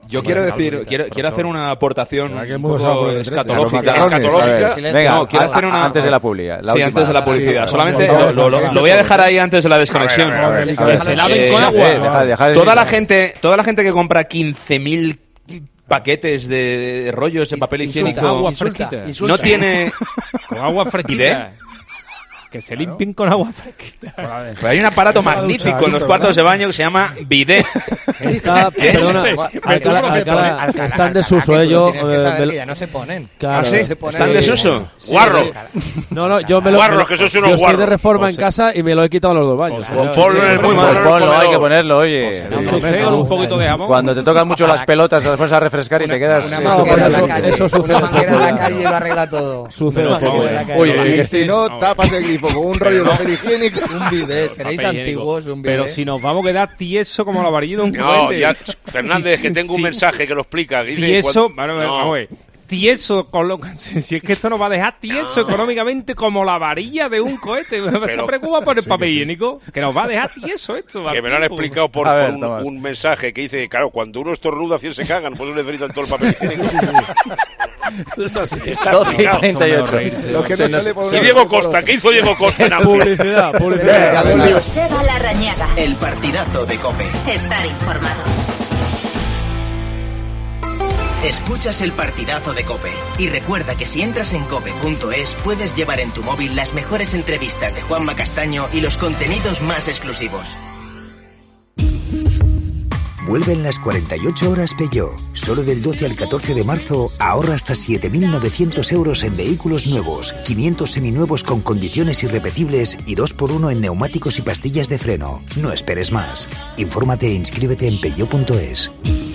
Yo quiero decir, quiero hacer una aportación un poco escatológica. Venga, no, quiero hacer una antes de la publicidad. Sí, antes de la publicidad. Solamente lo voy a dejar ahí antes de la desconexión. Se laven con agua. Toda la gente que compra 15.000 paquetes de rollos de papel higiénico agua fresquita. No tiene con agua fresquita. Que se limpien con agua fresquita. Pero hay un aparato magnífico en los cuartos de baño que se llama bidet. Está, perdona, Alcalá, está en desuso, yo... ya no se ponen. Claro, ¿sí? ¿Están en desuso? ¡Guarro! No, yo me lo... Guarro, que eso es unos yo estoy de guarros. reforma en casa y me lo he quitado en los dos baños. Ponlo en el muy malo. Ponlo, hay que ponerlo, oye. Un poquito de jamón. Cuando te tocan mucho las pelotas, las vas a refrescar y te quedas... Eso sucede. Una manguera en la calle lo arregla todo. Sucede. Oye, y si no, tapas el grifo con un rollo de papel higiénico. Un bidet, seréis antiguos, un bidet. Pero si nos vamos a quedar tieso como la varilla de un No, cohete. ya, Fernández, que tengo un mensaje que lo explica. Dice Tieso, cuando... vamos a ver. Tieso, si es que esto nos va a dejar tieso económicamente como la varilla de un cohete. Me está preocupado por el papel higiénico, que nos va a dejar tieso esto. Que me lo han explicado por un mensaje que dice, claro, cuando uno estornuda, 100 se cagan, pues necesitan todo el papel higiénico. Es así. Está 12:38. Y Diego Costa, ¿qué hizo Diego Costa en Publicidad. Joseba Larrañaga. El partidazo de COPE. Estar informado. Escuchas el partidazo de COPE. Y recuerda que si entras en cope.es puedes llevar en tu móvil las mejores entrevistas de Juanma Castaño y los contenidos más exclusivos. Vuelven las 48 horas Peugeot. Solo del 12 al 14 de marzo ahorra hasta 7.900 euros en vehículos nuevos, 500 seminuevos con condiciones irrepetibles y 2x1 en neumáticos y pastillas de freno. No esperes más. Infórmate e inscríbete en peugeot.es.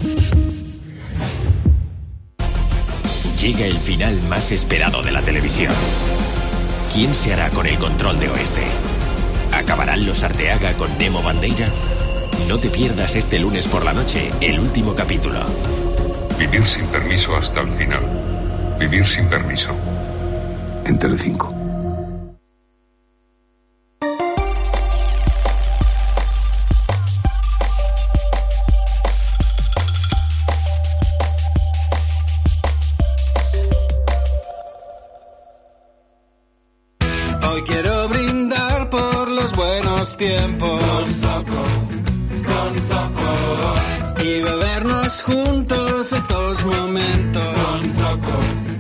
Llega el final más esperado de la televisión. ¿Quién se hará con el control de Oeste? ¿Acabarán los Arteaga con Nemo Bandeira? No te pierdas este lunes por la noche el último capítulo. Vivir sin permiso hasta el final. Vivir sin permiso. En Telecinco. Hoy quiero brindar por los buenos tiempos. Con Zoco. Y bebernos juntos estos momentos. Con Zoco.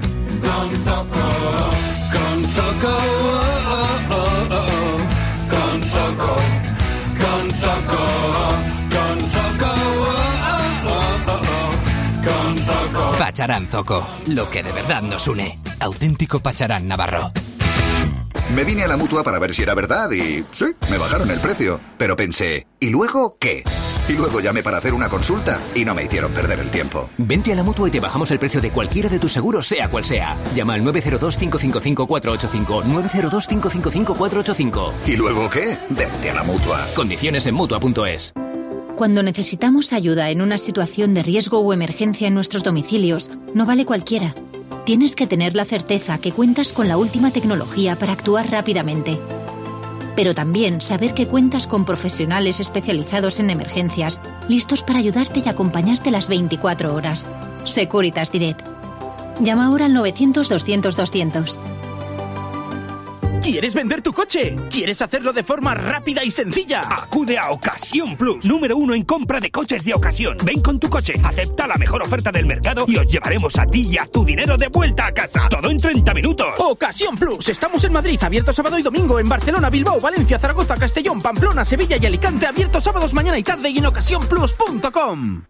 Con Zoco. Oh, oh, oh, oh. Con Zoco. Con Zoco. Con Zoco. Oh, oh, oh, oh. Con Zoco. Pacharán Zoco, lo que de verdad nos une. Auténtico Pacharán Navarro. Me vine a la Mutua para ver si era verdad y sí, me bajaron el precio. Pero pensé, ¿y luego qué? Y luego llamé para hacer una consulta y no me hicieron perder el tiempo. Vente a la Mutua y te bajamos el precio de cualquiera de tus seguros, sea cual sea. Llama al 902-555-485. 902-555-485. ¿Y luego qué? Vente a la Mutua. Condiciones en Mutua.es. Cuando necesitamos ayuda en una situación de riesgo o emergencia en nuestros domicilios, no vale cualquiera. Tienes que tener la certeza que cuentas con la última tecnología para actuar rápidamente. Pero también saber que cuentas con profesionales especializados en emergencias, listos para ayudarte y acompañarte las 24 horas. Securitas Direct. Llama ahora al 900-200-200. ¿Quieres vender tu coche? ¿Quieres hacerlo de forma rápida y sencilla? Acude a Ocasión Plus, número 1 en compra de coches de ocasión. Ven con tu coche, acepta la mejor oferta del mercado y os llevaremos a ti y a tu dinero de vuelta a casa. Todo en 30 minutos. Ocasión Plus. Estamos en Madrid, abierto sábado y domingo. En Barcelona, Bilbao, Valencia, Zaragoza, Castellón, Pamplona, Sevilla y Alicante. Abierto sábados, mañana y tarde y en ocasiónplus.com.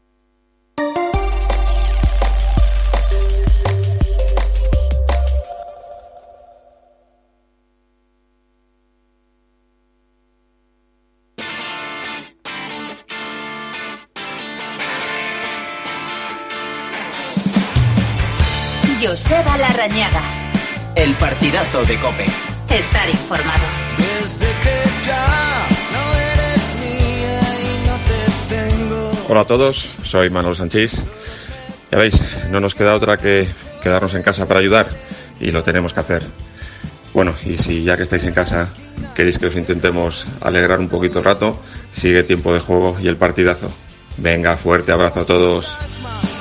Joseba Larrañaga. El partidazo de COPE. Estar informado. Desde que ya no eres mía y no te tengo. Hola a todos, soy Manuel Sanchís. Ya veis, no nos queda otra que quedarnos en casa para ayudar y lo tenemos que hacer. Bueno, y si ya que estáis en casa queréis que os intentemos alegrar un poquito el rato, sigue tiempo de juego y el partidazo. Venga, fuerte abrazo a todos.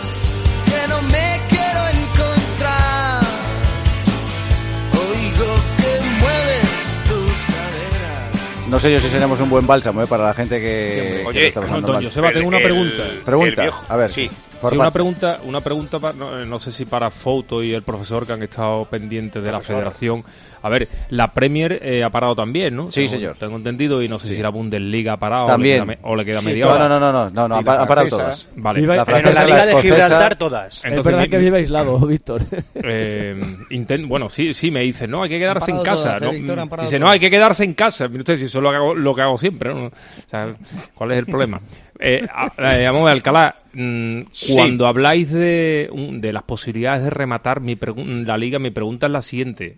No sé yo si seremos un buen bálsamo para la gente que... Oye, que está pasando mal. Joseba, tengo una pregunta. Pregunta, a ver. Sí. Sí, una pregunta no sé si para Fouto y el profesor que han estado pendientes de la federación. A ver, la Premier ha parado también, ¿no? Sí, señor. Tengo entendido, y no sé si la Bundesliga ha parado también. o le queda media hora. No, han parado todas. Vale. La francesa, la Liga de Gibraltar todas. Entonces, es verdad que vive aislado, Víctor. Bueno, sí, me dicen, no, hay que quedarse en casa. Todas, ¿no? Víctor, Dice, no, hay que quedarse en casa. Mire usted, si eso es lo que hago siempre, ¿no? O sea, ¿cuál es el problema? Vamos a ver, Alcalá, cuando habláis de las posibilidades de rematar la Liga, mi pregunta es la siguiente.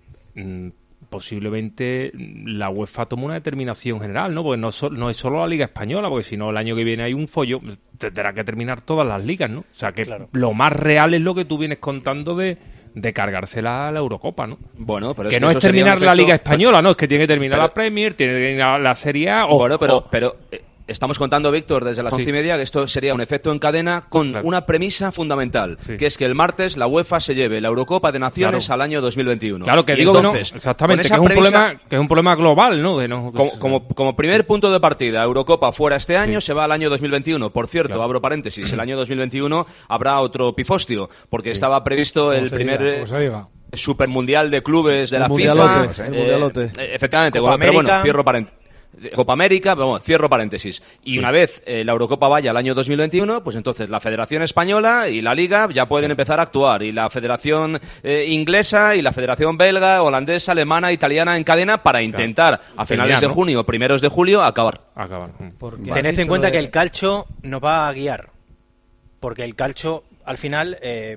Posiblemente la UEFA toma una determinación general, ¿no? Porque no es solo la Liga Española, porque si no el año que viene hay un follo, tendrá que terminar todas las ligas, ¿no? O sea que lo más real es lo que tú vienes contando de cargársela a la Eurocopa, ¿no? Bueno, pero que no es terminar la Liga Española, ¿no? Es que tiene que terminar la Premier, tiene que terminar la Serie A pero estamos contando, Víctor, desde las 11:30, que esto sería un efecto en cadena con una premisa fundamental, que es que el martes la UEFA se lleve la Eurocopa de Naciones al año 2021. Claro, que y digo entonces, que no, exactamente, que es un problema global, ¿no? Como primer punto de partida, Eurocopa fuera este año, se va al año 2021. Por cierto, abro paréntesis, el año 2021 habrá otro pifostio, porque estaba previsto el primer... Supermundial de clubes de la FIFA. El mundialote. Efectivamente, Copa pero bueno, América. cierro paréntesis. Copa América, cierro paréntesis. Y una vez la Eurocopa vaya al año 2021, pues entonces la Federación Española y la Liga ya pueden empezar a actuar. Y la Federación Inglesa y la Federación Belga, holandesa, alemana, italiana en cadena para intentar a finales de junio, primeros de julio, acabar. Tened en cuenta que el calcio nos va a guiar. Porque el calcio, al final,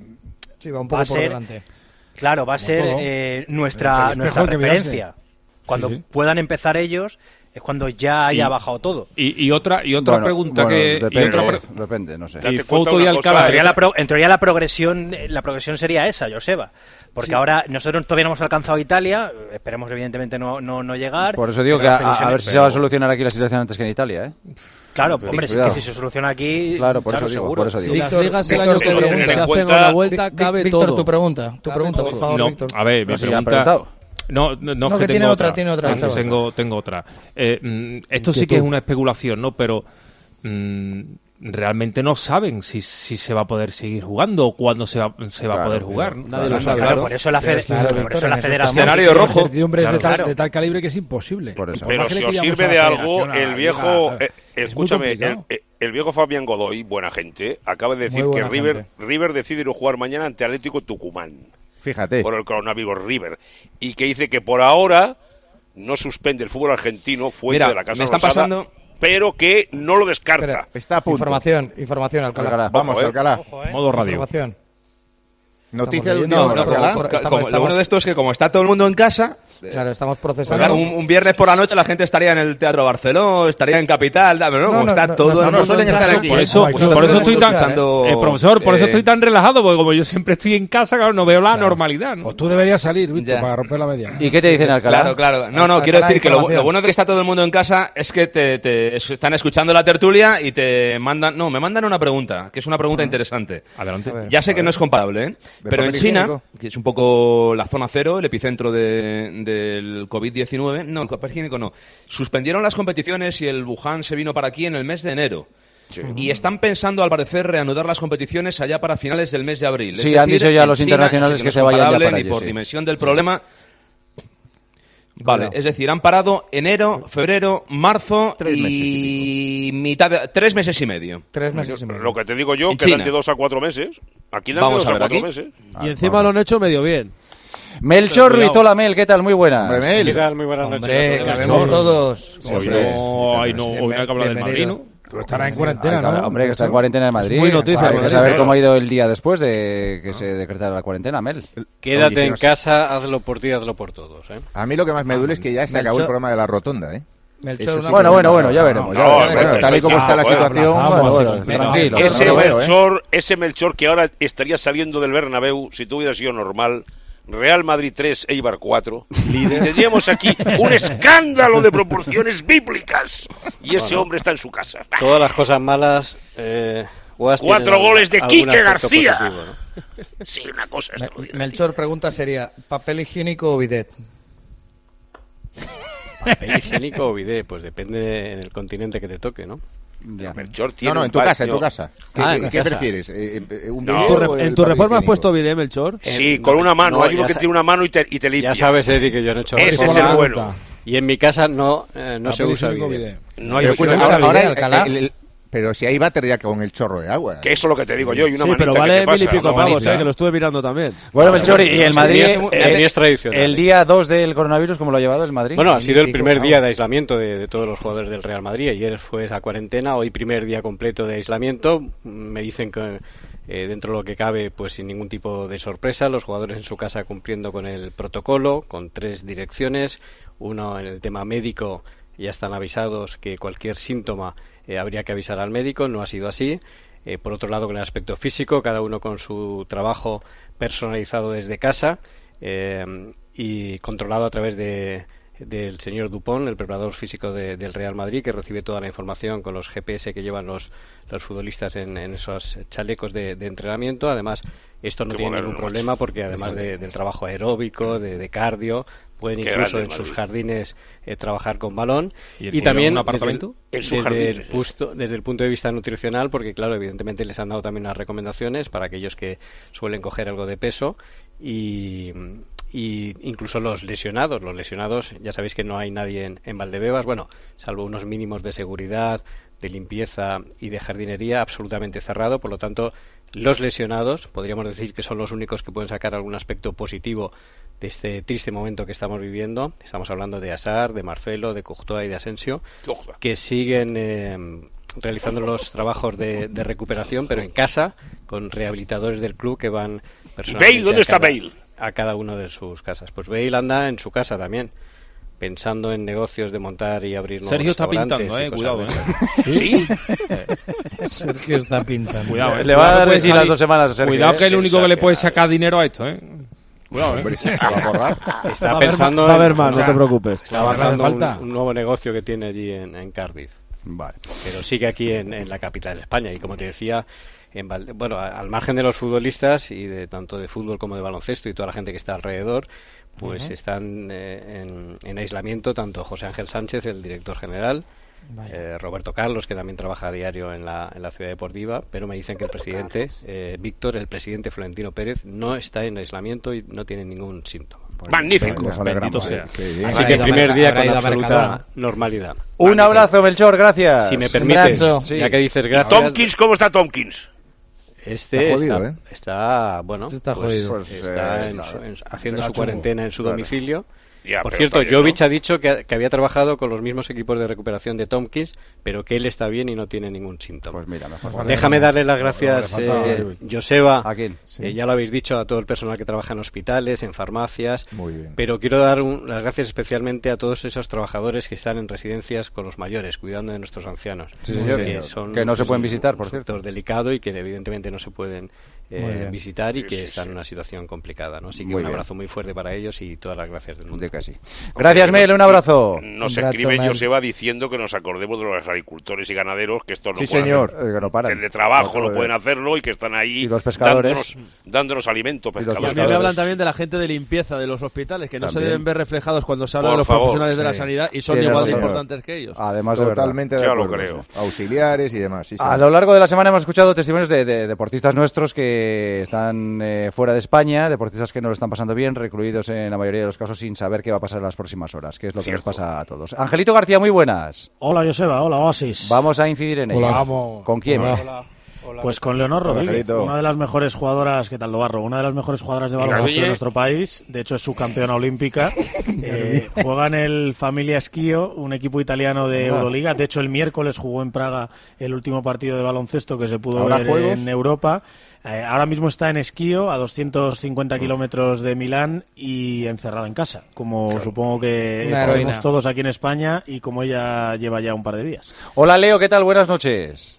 va un poco por delante. Claro, va a ser nuestra referencia. Cuando puedan empezar ellos, es cuando ya haya bajado todo. Y otra pregunta que... Depende, no sé. Y Fouto y Alcalá. En teoría la progresión sería esa, Joseba. Porque ahora nosotros todavía no hemos alcanzado Italia, esperemos evidentemente no llegar. Por eso digo que a ver si se va a solucionar aquí la situación antes que en Italia, ¿eh? Claro, hombre, sí que si se soluciona aquí, claro, por eso digo, seguro. Si las ligas el año que viene se hacen a la vuelta, cabe Víctor, todo. tu pregunta, por favor, no, Víctor. A ver, mi pregunta... No, que tiene tengo otra. Tengo otra. Esto sí que es una especulación, ¿no? Pero realmente no saben si se va a poder seguir jugando o cuándo se va a poder jugar, ¿no? Nadie lo sabe. Claro, por eso la federación... Escenario rojo. De tal calibre que es imposible. Por eso. Pero si os sirve de algo, el viejo... escúchame, el viejo Fabián Godoy, buena gente, acaba de decir que River decide no jugar mañana ante Atlético Tucumán. Fíjate. Por el coronavirus River. Y que dice que por ahora no suspende el fútbol argentino fuera de la Casa Rosada, pero que no lo descarta. Espera, está a punto. Información, Alcalá. Vamos, Alcalá. Modo radio. Información. Noticia de última hora. Lo bueno de esto es que como está todo el mundo en casa... Claro, estamos procesando. Claro, un viernes por la noche la gente estaría en el Teatro Barceló, estaría en Capital, pero como está todo el mundo suelen estar aquí. Por eso estoy tan... profesor, por eso estoy tan relajado, porque como yo siempre estoy en casa, claro, no veo la normalidad, ¿no? Pues tú deberías salir, Víctor, para romper la media. ¿Y qué te dicen, Alcalá? Claro. No, quiero decir que lo bueno de que está todo el mundo en casa es que te están escuchando la tertulia y me mandan una pregunta, que es una pregunta interesante. Adelante. Ya sé que no es comparable, pero en China, que es un poco la zona cero, el epicentro del COVID-19, no, el papel higiénico no, suspendieron las competiciones y el Wuhan se vino para aquí en el mes de enero. Sí. Y están pensando, al parecer, reanudar las competiciones allá para finales del mes de abril. Sí, han dicho ya los internacionales que se vayan ya para allí. Ni por dimensión del problema. Vale, es decir, han parado enero, febrero, marzo y mitad 3 meses y medio. 3 meses y medio. Lo que te digo yo, que dan de 2 a 4 meses. Aquí dan de 2 a 4 meses. Y encima lo han hecho medio bien. Melchor Ruiz, hola Mel, ¿qué tal? Muy buenas. ¿Qué tal? Muy buenas noches. Hombre, que vemos todos. Hoy no hay que hablar del Madrid, ¿no? Pero estará en cuarentena, ¿no? Hombre, que está en cuarentena en Madrid. Es muy noticia. Hay que saber cómo ha ido el día después de que se decretara la cuarentena, Mel. Quédate en casa, hazlo por ti, hazlo por todos, ¿eh? A mí lo que más me duele es que ya se acabó el programa de la rotonda, ¿eh? Bueno, ya veremos. Tal y como está la situación, tranquilo. Ese Melchor que ahora estaría saliendo del Bernabéu, si todo hubiera sido normal... Real Madrid 3, Eibar 4. Y tendríamos aquí un escándalo de proporciones bíblicas. Y ese hombre está en su casa. Todas las cosas malas... 4 goles de Quique García. Positivo, ¿no? Sí, una cosa extraordinaria. Melchor, pregunta sería, ¿papel higiénico o bidet? ¿Papel higiénico o bidet? Pues depende en el continente que te toque, ¿no? Melchor No, en tu casa, en tu casa. ¿Qué prefieres? ¿Un bidet o ¿En el tu papel reforma has higiénico? puesto bidet, Melchor? Sí, con una mano. Hay uno que tiene una mano y te limpia. Ya sabes, Eric, que yo no he hecho Ese es reforma. el bueno. Y en mi casa no se usa higiénico, bidet. No hay Pero, bidet. ahora, pero si hay váter ya con el chorro de agua. Que eso es lo que te digo yo. Y una Sí, manita pero que vale te pasa, 1000 y pico una pavos, manita. que lo estuve mirando también. Bueno, Melchor, y el Madrid, es tradicional. el día 2 del coronavirus, ¿cómo lo ha llevado el Madrid? Bueno, ha sido el primer día de aislamiento de todos los jugadores del Real Madrid. Ayer fue esa cuarentena, hoy primer día completo de aislamiento. Me dicen que dentro de lo que cabe, pues sin ningún tipo de sorpresa, los jugadores en su casa cumpliendo con el protocolo, con 3 direcciones. Uno, en el tema médico, ya están avisados que cualquier síntoma habría que avisar al médico, no ha sido así. Por otro lado, con el aspecto físico, cada uno con su trabajo personalizado desde casa y controlado a través del señor Dupont, el preparador físico del Real Madrid, que recibe toda la información con los GPS que llevan los futbolistas en esos chalecos de entrenamiento. Además, esto no Qué tiene moderno, ningún macho. problema porque además del trabajo aeróbico, de cardio, pueden Qué incluso grande en el sus Madrid. jardines trabajar con balón. ¿Y también un apartamento? En sus jardines, desde el punto de vista nutricional, porque claro, evidentemente les han dado también unas recomendaciones para aquellos que suelen coger algo de peso y incluso los lesionados ya sabéis que no hay nadie en Valdebebas, bueno, salvo unos mínimos de seguridad, de limpieza y de jardinería, absolutamente cerrado. Por lo tanto, los lesionados podríamos decir que son los únicos que pueden sacar algún aspecto positivo de este triste momento que estamos viviendo. Estamos hablando de Hazard, de Marcelo, de Courtois y de Asensio, que siguen realizando los trabajos de recuperación, pero en casa, con rehabilitadores del club que van personalmente. Bale, ¿dónde está Bale? A cada uno de sus casas. Pues Bale anda en su casa también, pensando en negocios de montar y abrir nuevos Sergio está restaurantes pintando, y cosas cuidado, de esas. ¿Sí? Sergio está pintando. Cuidado, Le va a dar puede de sí las salir- 2 semanas a Sergio. Cuidado que es el único que le puede Exagerado. sacar dinero a esto, Cuidado, Hombre, se va a borrar. Está Va a haber pensando más, va a haber en- más, no te preocupes. Está avanzando falta. un nuevo negocio que tiene allí en Cardiff. Vale. Pero sigue aquí en la capital de España. Y como te decía, bueno, al margen de los futbolistas y de tanto de fútbol como de baloncesto y toda la gente que está alrededor, pues están en aislamiento tanto José Ángel Sánchez, el director general, Roberto Carlos, que también trabaja a diario en la ciudad deportiva, pero me dicen que el presidente, Víctor, el presidente Florentino Pérez, no está en aislamiento y no tiene ningún síntoma. Magnífico. Nos alegramos, Bendito sea. sí. Así que primer día habrá con ido a absoluta Mercadona. normalidad. Un abrazo, Melchor, gracias. Si me permites, abrazo. ya que dices ¿Y gracias, Tompkins? ¿Cómo está Tompkins? este Está jodido, está bueno, Este está pues, jodido. Pues, está haciendo su cuarentena en su domicilio. Ya, Por pero cierto, está bien, Jovic ¿no? ha dicho que había trabajado con los mismos equipos de recuperación de Tompkins, pero que él está bien y no tiene ningún síntoma. Pues mira, mejor. Vale. Déjame darle las gracias, le falta a Jovic. Joseba. ¿A quién? Ya lo habéis dicho, a todo el personal que trabaja en hospitales, en farmacias. Muy bien. Pero quiero dar las gracias especialmente a todos esos trabajadores que están en residencias con los mayores, cuidando de nuestros ancianos. Sí, señor. Que no se pueden visitar, por cierto. Un sector delicado y que evidentemente no se pueden bien. visitar y Sí, que sí, están sí. en una situación complicada, ¿no? Así que Muy un bien. abrazo muy fuerte para ellos y todas las gracias del mundo. De casi. Gracias, Mel, un abrazo. Nos Un abrazo, escribe Mel. Joseba diciendo que nos acordemos de los agricultores y ganaderos, que esto no Sí, pueden señor. hacer. Que no paran. Que el de trabajo No no pueden hacerlo y que están ahí Y los pescadores. dándonos alimento. Y los Y a mí Pescadores. me hablan también de la gente de limpieza de los hospitales, que no se También. deben ver reflejados cuando se habla Por de los favor, profesionales de la sí. sanidad y son Tienes igual de razón. importantes que ellos. Además, de verdad. Totalmente de Ya lo acuerdo. creo. Auxiliares y demás. Sí, sí. A lo largo de la semana hemos escuchado testimonios de deportistas nuestros que están fuera de España, deportistas que no lo están pasando bien, recluidos en la mayoría de los casos sin saber qué va a pasar en las próximas horas, que es lo que nos pasa a todos. Angelito García, muy buenas. Hola Joseba, hola Oasis. Vamos a incidir en ello. Hola. Vamos. ¿Con quién? Pues con Leonor Hola, Rodríguez, Angelito. una de las mejores jugadoras, ¿qué tal Dobarro? Una de las mejores jugadoras de baloncesto de nuestro país, de hecho es subcampeona olímpica. Juega en el Familia Schio, un equipo italiano de Anda. Euroliga. De hecho el miércoles jugó en Praga el último partido de baloncesto que se pudo ¿Habrá ver juegos? en Europa. Ahora mismo está en Schio, a 250 kilómetros de Milán y encerrada en casa, como supongo que Una estaremos heroína. todos aquí en España y como ella lleva ya un par de días. Hola, Leo, ¿qué tal? Buenas noches.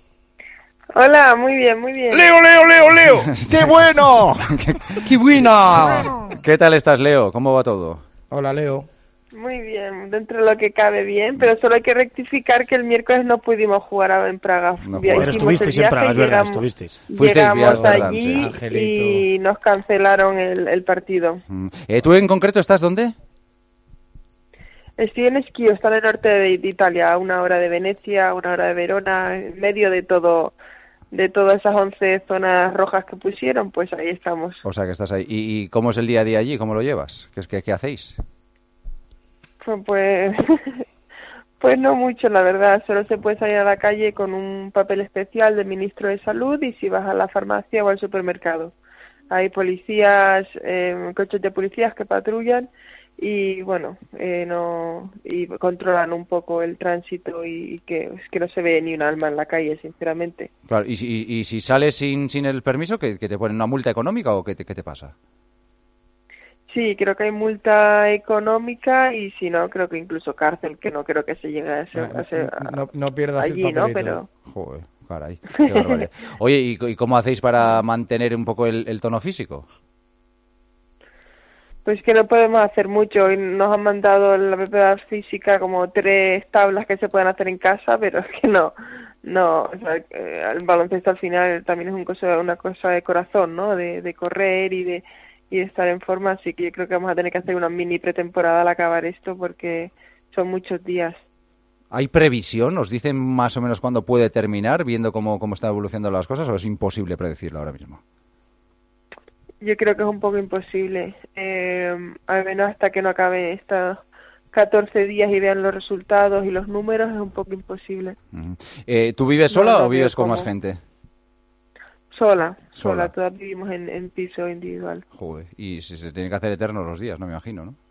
Hola, muy bien, muy bien. ¡Leo, Leo, Leo, Leo! ¡Qué bueno! ¡Qué buena! ¿Qué tal estás, Leo? ¿Cómo va todo? Hola, Leo. Muy bien, dentro de lo que cabe bien, pero solo hay que rectificar que el miércoles no pudimos jugar en Praga. No Pero Hicimos estuvisteis el en Praga, es viaje, verdad, estuvisteis. Fuisteis, llegamos Amsterdam, allí sí. Angelito. y nos cancelaron el partido. ¿Tú en concreto estás dónde? Estoy en Schio, está en el norte de Italia, a 1 hora de Venecia, a 1 hora de Verona, en medio de todas esas 11 zonas rojas que pusieron, pues ahí estamos. O sea, que estás ahí. ¿Y cómo es el día a día allí? ¿Cómo lo llevas? ¿Qué hacéis? Pues pues no mucho, la verdad. Solo se puede salir a la calle con un papel especial del ministro de Salud y si vas a la farmacia o al supermercado. Hay policías, coches de policías que patrullan y bueno, y controlan un poco el tránsito y que no se ve ni un alma en la calle, sinceramente. Claro, y si sales sin el permiso, ¿que te ponen una multa económica o qué te pasa? Sí, creo que hay multa económica y si no, creo que incluso cárcel, que no creo que se llegue a ser no pierdas allí, el ¿no? papelito. Pero Joder, caray, qué barbaridad. Oye, ¿y cómo hacéis para mantener un poco el tono físico? pues que no podemos hacer mucho. Y nos han mandado en la preparadora física como 3 tablas que se pueden hacer en casa, pero es que no, o sea, el baloncesto al final también es una cosa de corazón, ¿no? De correr y de estar en forma, así que yo creo que vamos a tener que hacer una mini pretemporada al acabar esto porque son muchos días. ¿Hay previsión? ¿Os dicen más o menos cuándo puede terminar, viendo cómo están evolucionando las cosas, o es imposible predecirlo ahora mismo? Yo creo que es un poco imposible, al menos hasta que no acabe estos 14 días y vean los resultados y los números, es un poco imposible. ¿Tú vives sola o vives con más gente? Sola, todas vivimos en piso individual. Joder, y se tienen que hacer eternos los días, no me imagino, ¿no?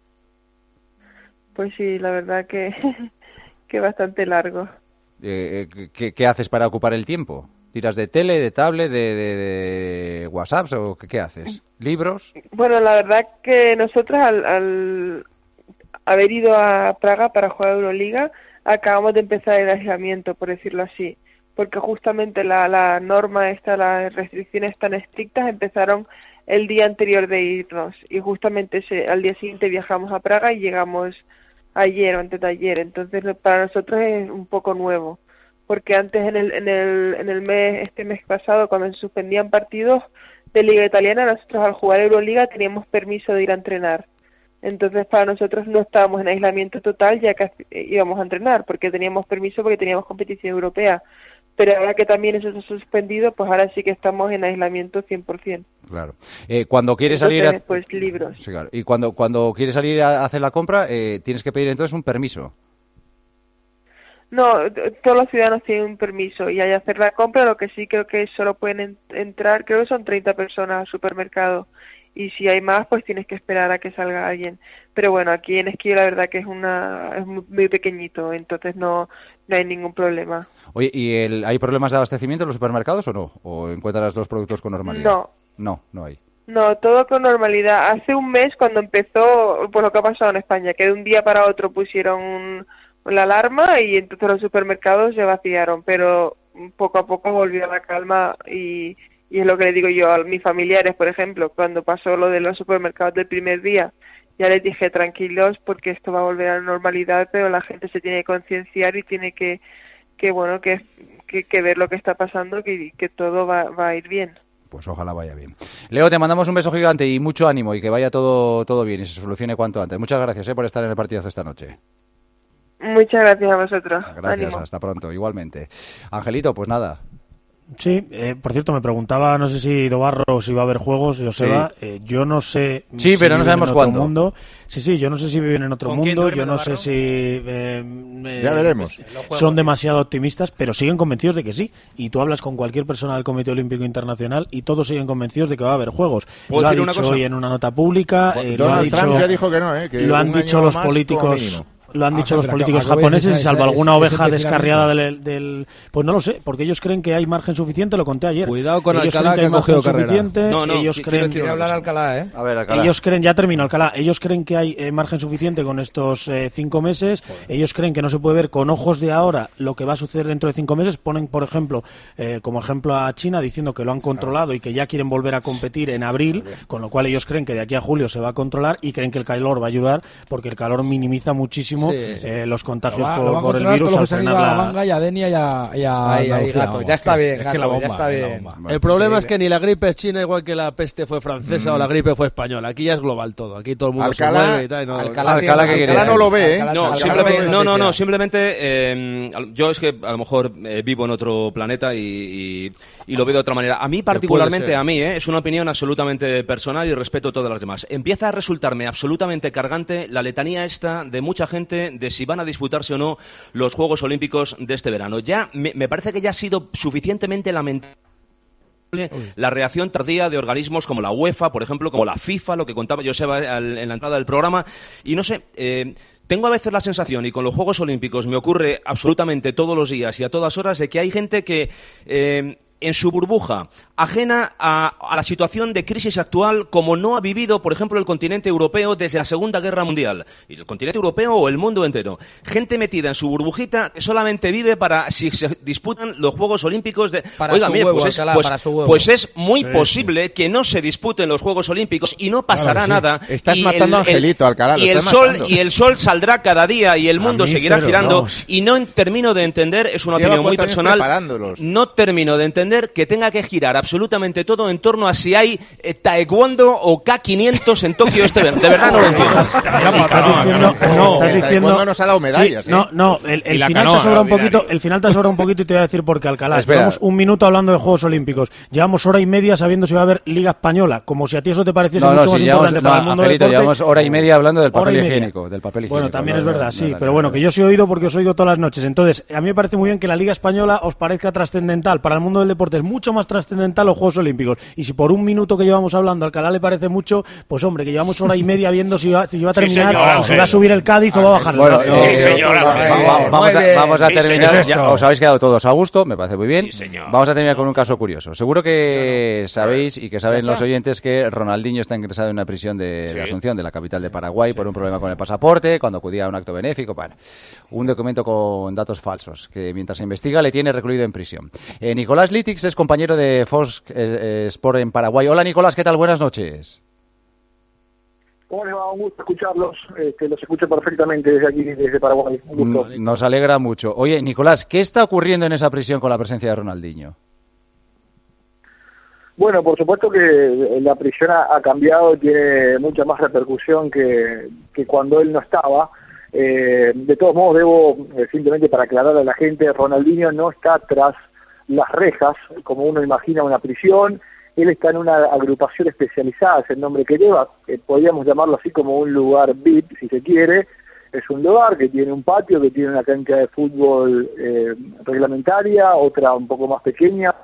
Pues sí, la verdad que bastante largo. ¿Qué haces para ocupar el tiempo? ¿Tiras de tele, de tablet, de WhatsApp o qué haces? ¿Libros? Bueno, la verdad que nosotros al haber ido a Praga para jugar Euroliga, acabamos de empezar el aislamiento, por decirlo así, porque justamente la norma esta, las restricciones tan estrictas empezaron el día anterior de irnos y justamente al día siguiente viajamos a Praga y llegamos ayer o antes de ayer. Entonces para nosotros es un poco nuevo, porque antes en este mes pasado, cuando se suspendían partidos de Liga Italiana, nosotros al jugar Euroliga teníamos permiso de ir a entrenar. Entonces para nosotros no estábamos en aislamiento total, ya que íbamos a entrenar, porque teníamos permiso, porque teníamos competición europea. Pero ahora que también eso se ha suspendido, pues ahora sí que estamos en aislamiento 100%. Claro. Cuando quieres salir pues libros. Sí, claro. Y cuando quieres salir a hacer la compra, tienes que pedir entonces un permiso. No, todos los ciudadanos tienen un permiso y al hacer la compra, lo que sí creo que solo pueden entrar, creo que son 30 personas al supermercado. Y si hay más, pues tienes que esperar a que salga alguien. Pero bueno, aquí en Schio la verdad que es muy pequeñito, entonces no hay ningún problema. Oye, ¿y hay problemas de abastecimiento en los supermercados o no? ¿O encuentras los productos con normalidad? No hay. No, todo con normalidad. Hace un mes, cuando empezó, pues lo que ha pasado en España, que de un día para otro pusieron la alarma y entonces los supermercados se vaciaron, pero poco a poco volvió a la calma y es lo que le digo yo a mis familiares, por ejemplo, cuando pasó lo de los supermercados del primer día, ya les dije tranquilos porque esto va a volver a la normalidad, pero la gente se tiene que concienciar y tiene que ver lo que está pasando, que todo va a ir bien. Pues ojalá vaya bien. Leo, te mandamos un beso gigante y mucho ánimo y que vaya todo bien y se solucione cuanto antes. Muchas gracias por estar en el partidazo esta noche. Muchas gracias a vosotros. Gracias, Ánimo. Hasta pronto, igualmente. Angelito, pues nada. Sí, por cierto, me preguntaba, no sé si Dobarro o si va a haber juegos, Joseba, sí. Yo no sé. Sí, pero no sabemos cuándo. Mundo. Sí, yo no sé si viven en otro mundo, yo no sé si. Ya veremos. Son demasiado optimistas, pero siguen convencidos de que sí. Y tú hablas con cualquier persona del Comité Olímpico Internacional y todos siguen convencidos de que va a haber juegos. Lo ha dicho hoy en una nota pública. Donald Trump ya dijo que no, que lo han dicho los políticos. Lo han dicho los políticos japoneses y salvo alguna oveja descarriada del... Pues no lo sé, porque ellos creen que hay margen suficiente, lo conté ayer. Cuidado con ellos Alcalá, creen que ha cogido carrera. Ellos creen... Quiere hablar Alcalá, ¿eh? A ver, Alcalá. Ellos creen, ya termino Alcalá, ellos creen que hay margen suficiente con estos 5 meses, ellos creen que no se puede ver con ojos de ahora lo que va a suceder dentro de 5 meses, ponen, por ejemplo, como ejemplo a China, diciendo que lo han controlado y que ya quieren volver a competir en abril, con lo cual ellos creen que de aquí a julio se va a controlar y creen que el calor va a ayudar, porque el calor minimiza muchísimo muchísimo los contagios por el virus al frenar la manga y a Denia y a Gato, ya está bien, Gato, ya está bien. El problema es que ni la gripe es china igual que la peste fue francesa o la gripe fue española. Aquí ya es global todo. Aquí todo el mundo se mueve y tal. Alcalá no lo ve, ¿eh? No, simplemente yo es que a lo mejor vivo en otro planeta y lo veo de otra manera. A mí particularmente, es una opinión absolutamente personal y respeto a todas las demás. Empieza a resultarme absolutamente cargante la letanía esta de mucha gente de si van a disputarse o no los Juegos Olímpicos de este verano. Ya me parece que ya ha sido suficientemente lamentable la reacción tardía de organismos como la UEFA, por ejemplo, como la FIFA, lo que contaba Joseba en la entrada del programa, y no sé, tengo a veces la sensación, y con los Juegos Olímpicos me ocurre absolutamente todos los días y a todas horas, de que hay gente que en su burbuja, ajena a la situación de crisis actual, como no ha vivido, por ejemplo, el continente europeo desde la Segunda Guerra Mundial. Y el continente europeo o el mundo entero. Gente metida en su burbujita que solamente vive para si se disputan los Juegos Olímpicos de... Oiga, mire, pues es muy posible que no se disputen los Juegos Olímpicos y no pasará nada. Estás matando a Angelito, Alcalá. Y el sol saldrá cada día y el mundo seguirá girando. Y no termino de entender, es una opinión muy personal, no termino de entender que tenga que girar absolutamente todo en torno a si hay taekwondo o K500 en Tokio este verano. De verdad no lo entiendo. Estás diciendo nos ha dado medallas. Sí, el final te sobra un poquito. El final te sobra un poquito y te voy a decir por qué, Alcalá. Llevamos un minuto hablando de Juegos Olímpicos. Llevamos hora y media sabiendo si va a haber Liga Española. Como si a ti eso te pareciese mucho más importante para el mundo del deporte. Llevamos hora y media hablando del papel higiénico. Bueno, también es verdad, sí. Pero bueno, que yo sí he oído porque os oigo todas las noches. Entonces, a mí me parece muy bien que la Liga Española os parezca trascendental. Para el mundo del deporte es mucho más trascendental los Juegos Olímpicos. Y si por un minuto que llevamos hablando a Alcalá le parece mucho, pues hombre, que llevamos hora y media viendo si va a terminar, si va a subir el Cádiz o va a bajar el Vamos a terminar. Os habéis quedado todos a gusto, me parece muy bien. Vamos a terminar con un caso curioso. Seguro que sabéis y que saben los oyentes que Ronaldinho está ingresado en una prisión de Asunción, de la capital de Paraguay, por un problema con el pasaporte, cuando acudía a un acto benéfico. Bueno, un documento con datos falsos, que mientras se investiga le tiene recluido en prisión. Nicolás Litix es compañero de Fox Sport en Paraguay. Hola Nicolás, ¿qué tal? Buenas noches. ¿Cómo les va? Un gusto escucharlos, que los escucho perfectamente desde aquí, desde Paraguay. Un gusto. Nos alegra mucho. Oye, Nicolás, ¿qué está ocurriendo en esa prisión con la presencia de Ronaldinho? Bueno, por supuesto que la prisión ha cambiado, tiene mucha más repercusión que cuando él no estaba. De todos modos, debo, simplemente para aclarar a la gente, Ronaldinho no está tras las rejas, como uno imagina una prisión. Él está en una agrupación especializada, es el nombre que lleva, podríamos llamarlo así como un lugar VIP, si se quiere. Es un lugar que tiene un patio, que tiene una cancha de fútbol reglamentaria, otra un poco más pequeña.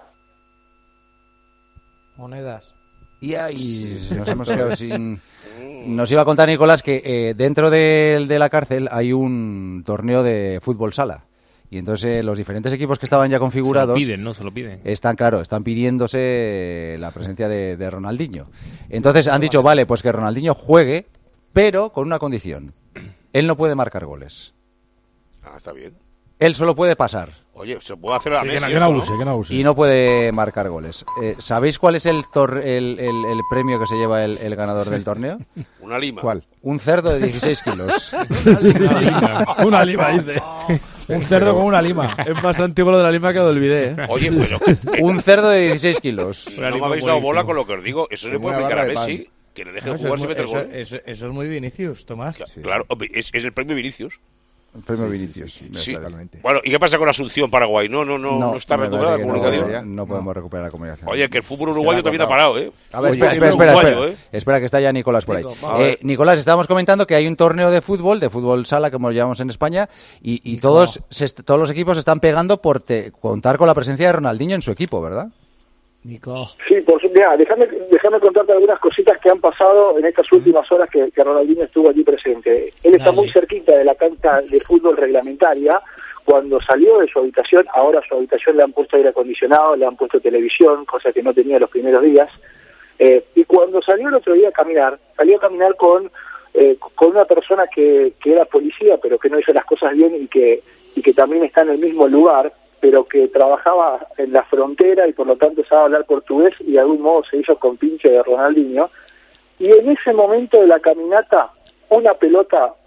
Monedas. Y ahí nos hemos quedado sin... Nos iba a contar Nicolás que dentro de la cárcel hay un torneo de fútbol sala. Y entonces los diferentes equipos que estaban ya configurados... Se lo piden. Están pidiéndose la presencia de Ronaldinho. Entonces han dicho, vale, pues que Ronaldinho juegue, pero con una condición. Él no puede marcar goles. Ah, está bien. Él solo puede pasar. Oye, se puede hacer a Messi, que no abuse. Y no puede marcar goles. ¿Sabéis cuál es el premio que se lleva el ganador del torneo? Una lima. ¿Cuál? Un cerdo de 16 kilos. Una lima, dice. Un cerdo con una lima. Es más antiguo lo de la lima que lo olvidé, ¿eh? Oye, bueno. Un cerdo de 16 kilos. No me habéis dado bola con lo que os digo. Eso se puede aplicar a Messi. Que le deje jugar si mete el gol. Eso es muy Vinicius, Tomás. Claro, es el premio Vinicius. El premio Vinicius. Sí. Bueno, ¿y qué pasa con Asunción, Paraguay? No está recuperada la comunicación. No podemos recuperar la comunicación. Oye, que el fútbol uruguayo también ha parado, ¿eh? A ver, espera, que está ya Nicolás por ahí. Nicolás, estábamos comentando que hay un torneo de fútbol sala, como lo llamamos en España, y todos los equipos se están pegando por contar con la presencia de Ronaldinho en su equipo, ¿verdad? Nico. Sí, déjame contarte algunas cositas que han pasado en estas últimas horas que Ronaldinho estuvo allí presente. Él está muy cerquita de la cancha de fútbol reglamentaria. Cuando salió de su habitación, ahora a su habitación le han puesto aire acondicionado, le han puesto televisión, cosa que no tenía los primeros días. Y cuando salió el otro día a caminar, salió a caminar con una persona que era policía, pero que no hizo las cosas bien y que también está en el mismo lugar, pero que trabajaba en la frontera y por lo tanto sabe hablar portugués y de algún modo se hizo compinche de Ronaldinho. Y en ese momento de la caminata, una pelota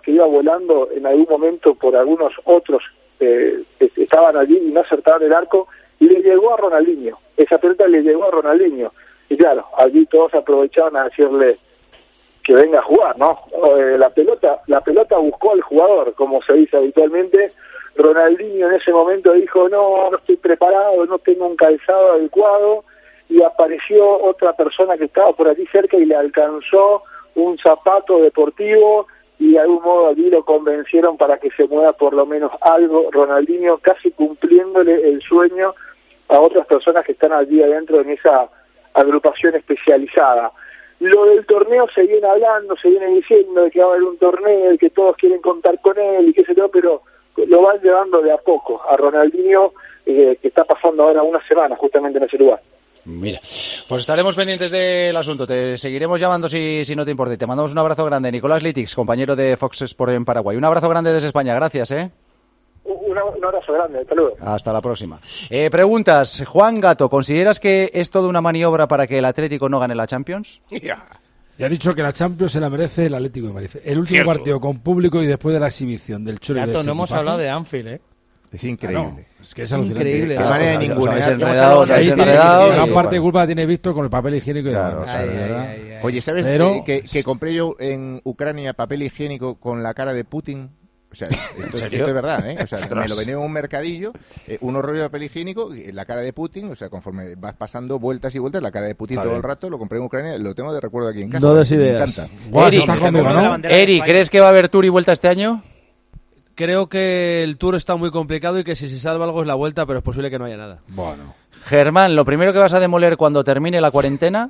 que iba volando en algún momento por algunos otros estaban allí y no acertaban el arco, y le llegó a Ronaldinho, esa pelota le llegó a Ronaldinho, y claro, allí todos aprovechaban a decirle que venga a jugar, ¿no? La pelota buscó al jugador, como se dice habitualmente. Ronaldinho en ese momento dijo, no estoy preparado, no tengo un calzado adecuado, y apareció otra persona que estaba por allí cerca y le alcanzó un zapato deportivo, y de algún modo allí lo convencieron para que se mueva por lo menos algo. Ronaldinho casi cumpliéndole el sueño a otras personas que están allí adentro en esa agrupación especializada. Lo del torneo se viene hablando, se viene diciendo de que va a haber un torneo, de que todos quieren contar con él y qué sé yo, pero lo van llevando de a poco a Ronaldinho, que está pasando ahora una semana justamente en ese lugar. Mira, pues estaremos pendientes del asunto, te seguiremos llamando si no te importa. Te mandamos un abrazo grande, Nicolás Litix, compañero de Fox Sport en Paraguay. Un abrazo grande desde España, gracias, Un abrazo grande, hasta luego. Hasta la próxima. Preguntas, Juan Gato, ¿consideras que es toda una maniobra para que el Atlético no gane la Champions? Ya ha dicho que la Champions se la merece el Atlético de Madrid. El último Cierto. partido con público y después de la exhibición del Cholo y Gato, del no hemos Sequipazo. hablado de Anfield, Es increíble. No, es que es increíble. Qué manera de ningunear. Ahí gran parte de culpa tiene Víctor con el papel higiénico y Claro, demás, ¿verdad? Oye, ¿sabes Pero- que compré yo en Ucrania papel higiénico con la cara de Putin? O sea, esto serio? es verdad, ¿eh? O sea, Ostras. me lo venía en un mercadillo, unos rollos de papel higiénico, la cara de Putin, o sea, conforme vas pasando vueltas y vueltas, la cara de Putin Está todo bien. el rato, lo compré en Ucrania, lo tengo de recuerdo aquí en casa. No des Me ideas. encanta. Eri, ¿crees que va a haber Tour y Vuelta este año? Creo que el Tour está muy complicado y que si se salva algo es la Vuelta, pero es posible que no haya nada. Bueno. Germán, ¿lo primero que vas a demoler cuando termine la cuarentena?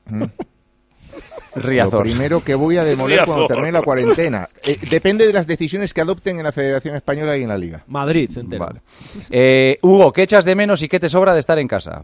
Riazor. Lo primero que voy a demoler Riazor. cuando termine la cuarentena. Depende de las decisiones que adopten en la Federación Española y en la Liga. Madrid, entero. Vale. Hugo, ¿qué echas de menos y qué te sobra de estar en casa?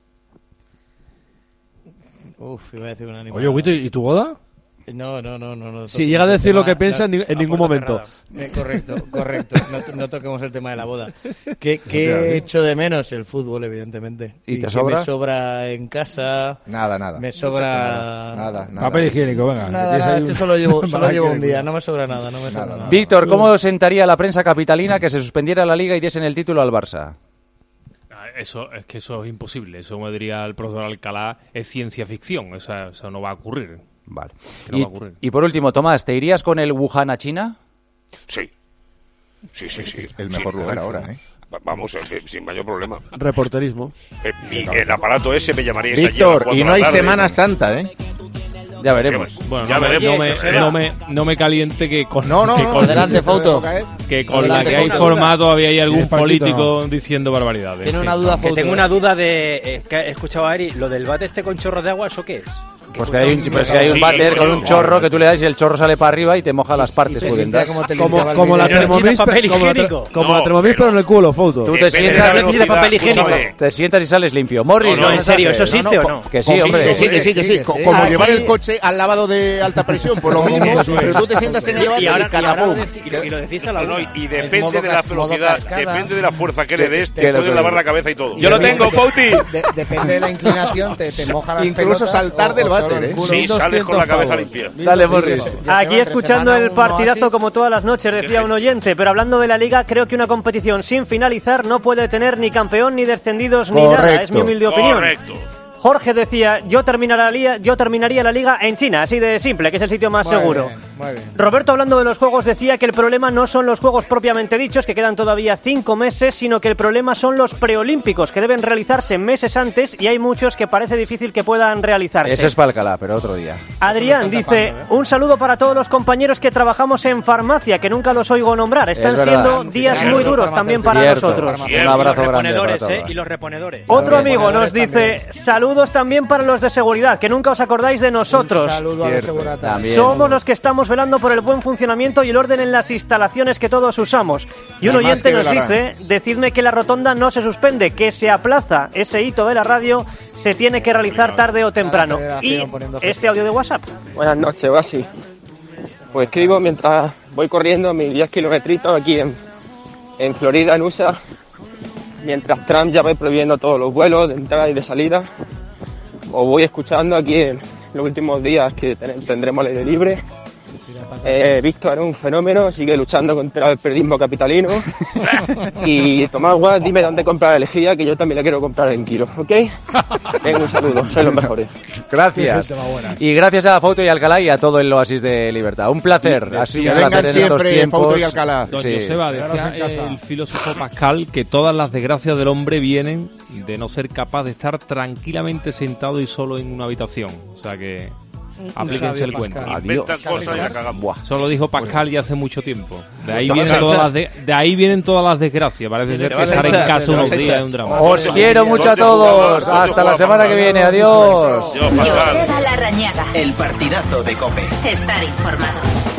Iba a decir una animal. Oye, Huguito, ¿y tu boda? No. Si llega a decir lo que piensa, en ningún momento. Correcto. No toquemos el tema de la boda. ¿Qué echo de menos? El fútbol, evidentemente. ¿Y te qué sobra? me sobra en casa? Nada. Me sobra... Nada. Papel higiénico, venga. Nada, es que solo llevo un día. No me sobra nada. Víctor, ¿cómo sentaría la prensa capitalina que se suspendiera la Liga y diesen el título al Barça? Eso es imposible. Eso, me diría el profesor Alcalá, es ciencia ficción. Eso no va a ocurrir. Vale. Que no va a ocurrir. Y por último, Tomás, ¿te irías con el Wuhan a China? Sí. El mejor lugar ahora, ¿eh? Vamos, sin mayor problema. Reporterismo. Y el aparato ese me llamaría esa Víctor, y no hay Semana Santa, ¿eh? Ya veremos. Bueno, Ya veremos. no me caliente que con, No, que con- Adelante, Fouto. que con Adelante, la que ha Fouto. informado todavía hay algún ¿Tienes partito, político diciendo barbaridades. Tiene Sí. una duda, Que Fouto. tengo una duda de... que he escuchado a Eri, lo del bate este con chorro de agua, ¿eso qué es? Pues que hay un váter con un chorro que tú le das y el chorro sale para arriba y te moja las partes pudendas. Como la Thermomix, papel higiénico. como la Thermomix, pero en el culo, foto. Tú te sientas y sales limpio. Morris, No, en serio, ¿eso existe o no? Que sí, hombre. Que sí. Como llevar el coche al lavado de alta presión, por lo mismo. Pero tú te sientas en el váter y catapum. Y lo decís a la No, una. y depende de la velocidad, depende de la fuerza que le des, te puedes lavar la cabeza y todo. Yo lo tengo, Fouti. Depende de la inclinación, te moja las Incluso pelotas saltar o del solo váter, el ¿eh? culo. Sí, sales con la cabeza limpia. Dale, Morris. Aquí escuchando el partidazo como como todas las noches, decía un oyente, pero hablando de la Liga, creo que una competición sin finalizar no puede tener ni campeón, ni descendidos, ni nada. Es mi humilde opinión. Correcto. Jorge decía, yo terminaría la Liga en China, así de simple, que es el sitio más seguro. Muy bien. Roberto, hablando de los juegos, decía que el problema no son los juegos propiamente dichos, que quedan todavía 5 meses, sino que el problema son los preolímpicos, que deben realizarse meses antes, y hay muchos que parece difícil que puedan realizarse. Eso es para Alcalá, pero otro día. Adrián dice, un saludo para todos los compañeros que trabajamos en farmacia, que nunca los oigo nombrar. Están Es verdad. siendo días muy duros también para Cierto. nosotros. Un abrazo grande para todos. Y los reponedores. Otro amigo nos dice, saludos también para los de seguridad, que nunca os acordáis de nosotros. Saludo a los seguratas. También. Somos los que estamos velando por el buen funcionamiento y el orden en las instalaciones que todos usamos. Y un Nada más oyente que nos velarán. dice, decidme que la rotonda no se suspende, que se aplaza. Ese hito de la radio se tiene que realizar tarde o temprano. Y este audio de WhatsApp. Buenas noches, Basi. Pues escribo mientras voy corriendo mis 10 kilometritos aquí en Florida, en USA, mientras Trump ya va prohibiendo todos los vuelos de entrada y de salida. Os voy escuchando aquí en los últimos días que tendremos el aire libre Víctor es un fenómeno, sigue luchando contra el periodismo capitalino. Y Tomás Guas, dime dónde comprar la lejía, que yo también la quiero comprar en kilos, ¿ok? Venga, un saludo, sois los mejores. Gracias. Y gracias a Fouto y Alcalá y a todo el Oasis de Libertad. Un placer. Así que vengan siempre Fouto y Alcalá. Don Joseba, decía el filósofo Pascal que todas las desgracias del hombre vienen de no ser capaz de estar tranquilamente sentado y solo en una habitación. O sea que aplíquense el cuento. Adiós. Eso lo dijo Pascal ya hace mucho tiempo. De ahí vienen todas las desgracias. Parece ser que estar en casa unos días es un drama. Os quiero mucho a todos. Hasta la semana que viene. Adiós. Joseba Larrañaga. El partidazo de COPE. Estar informado.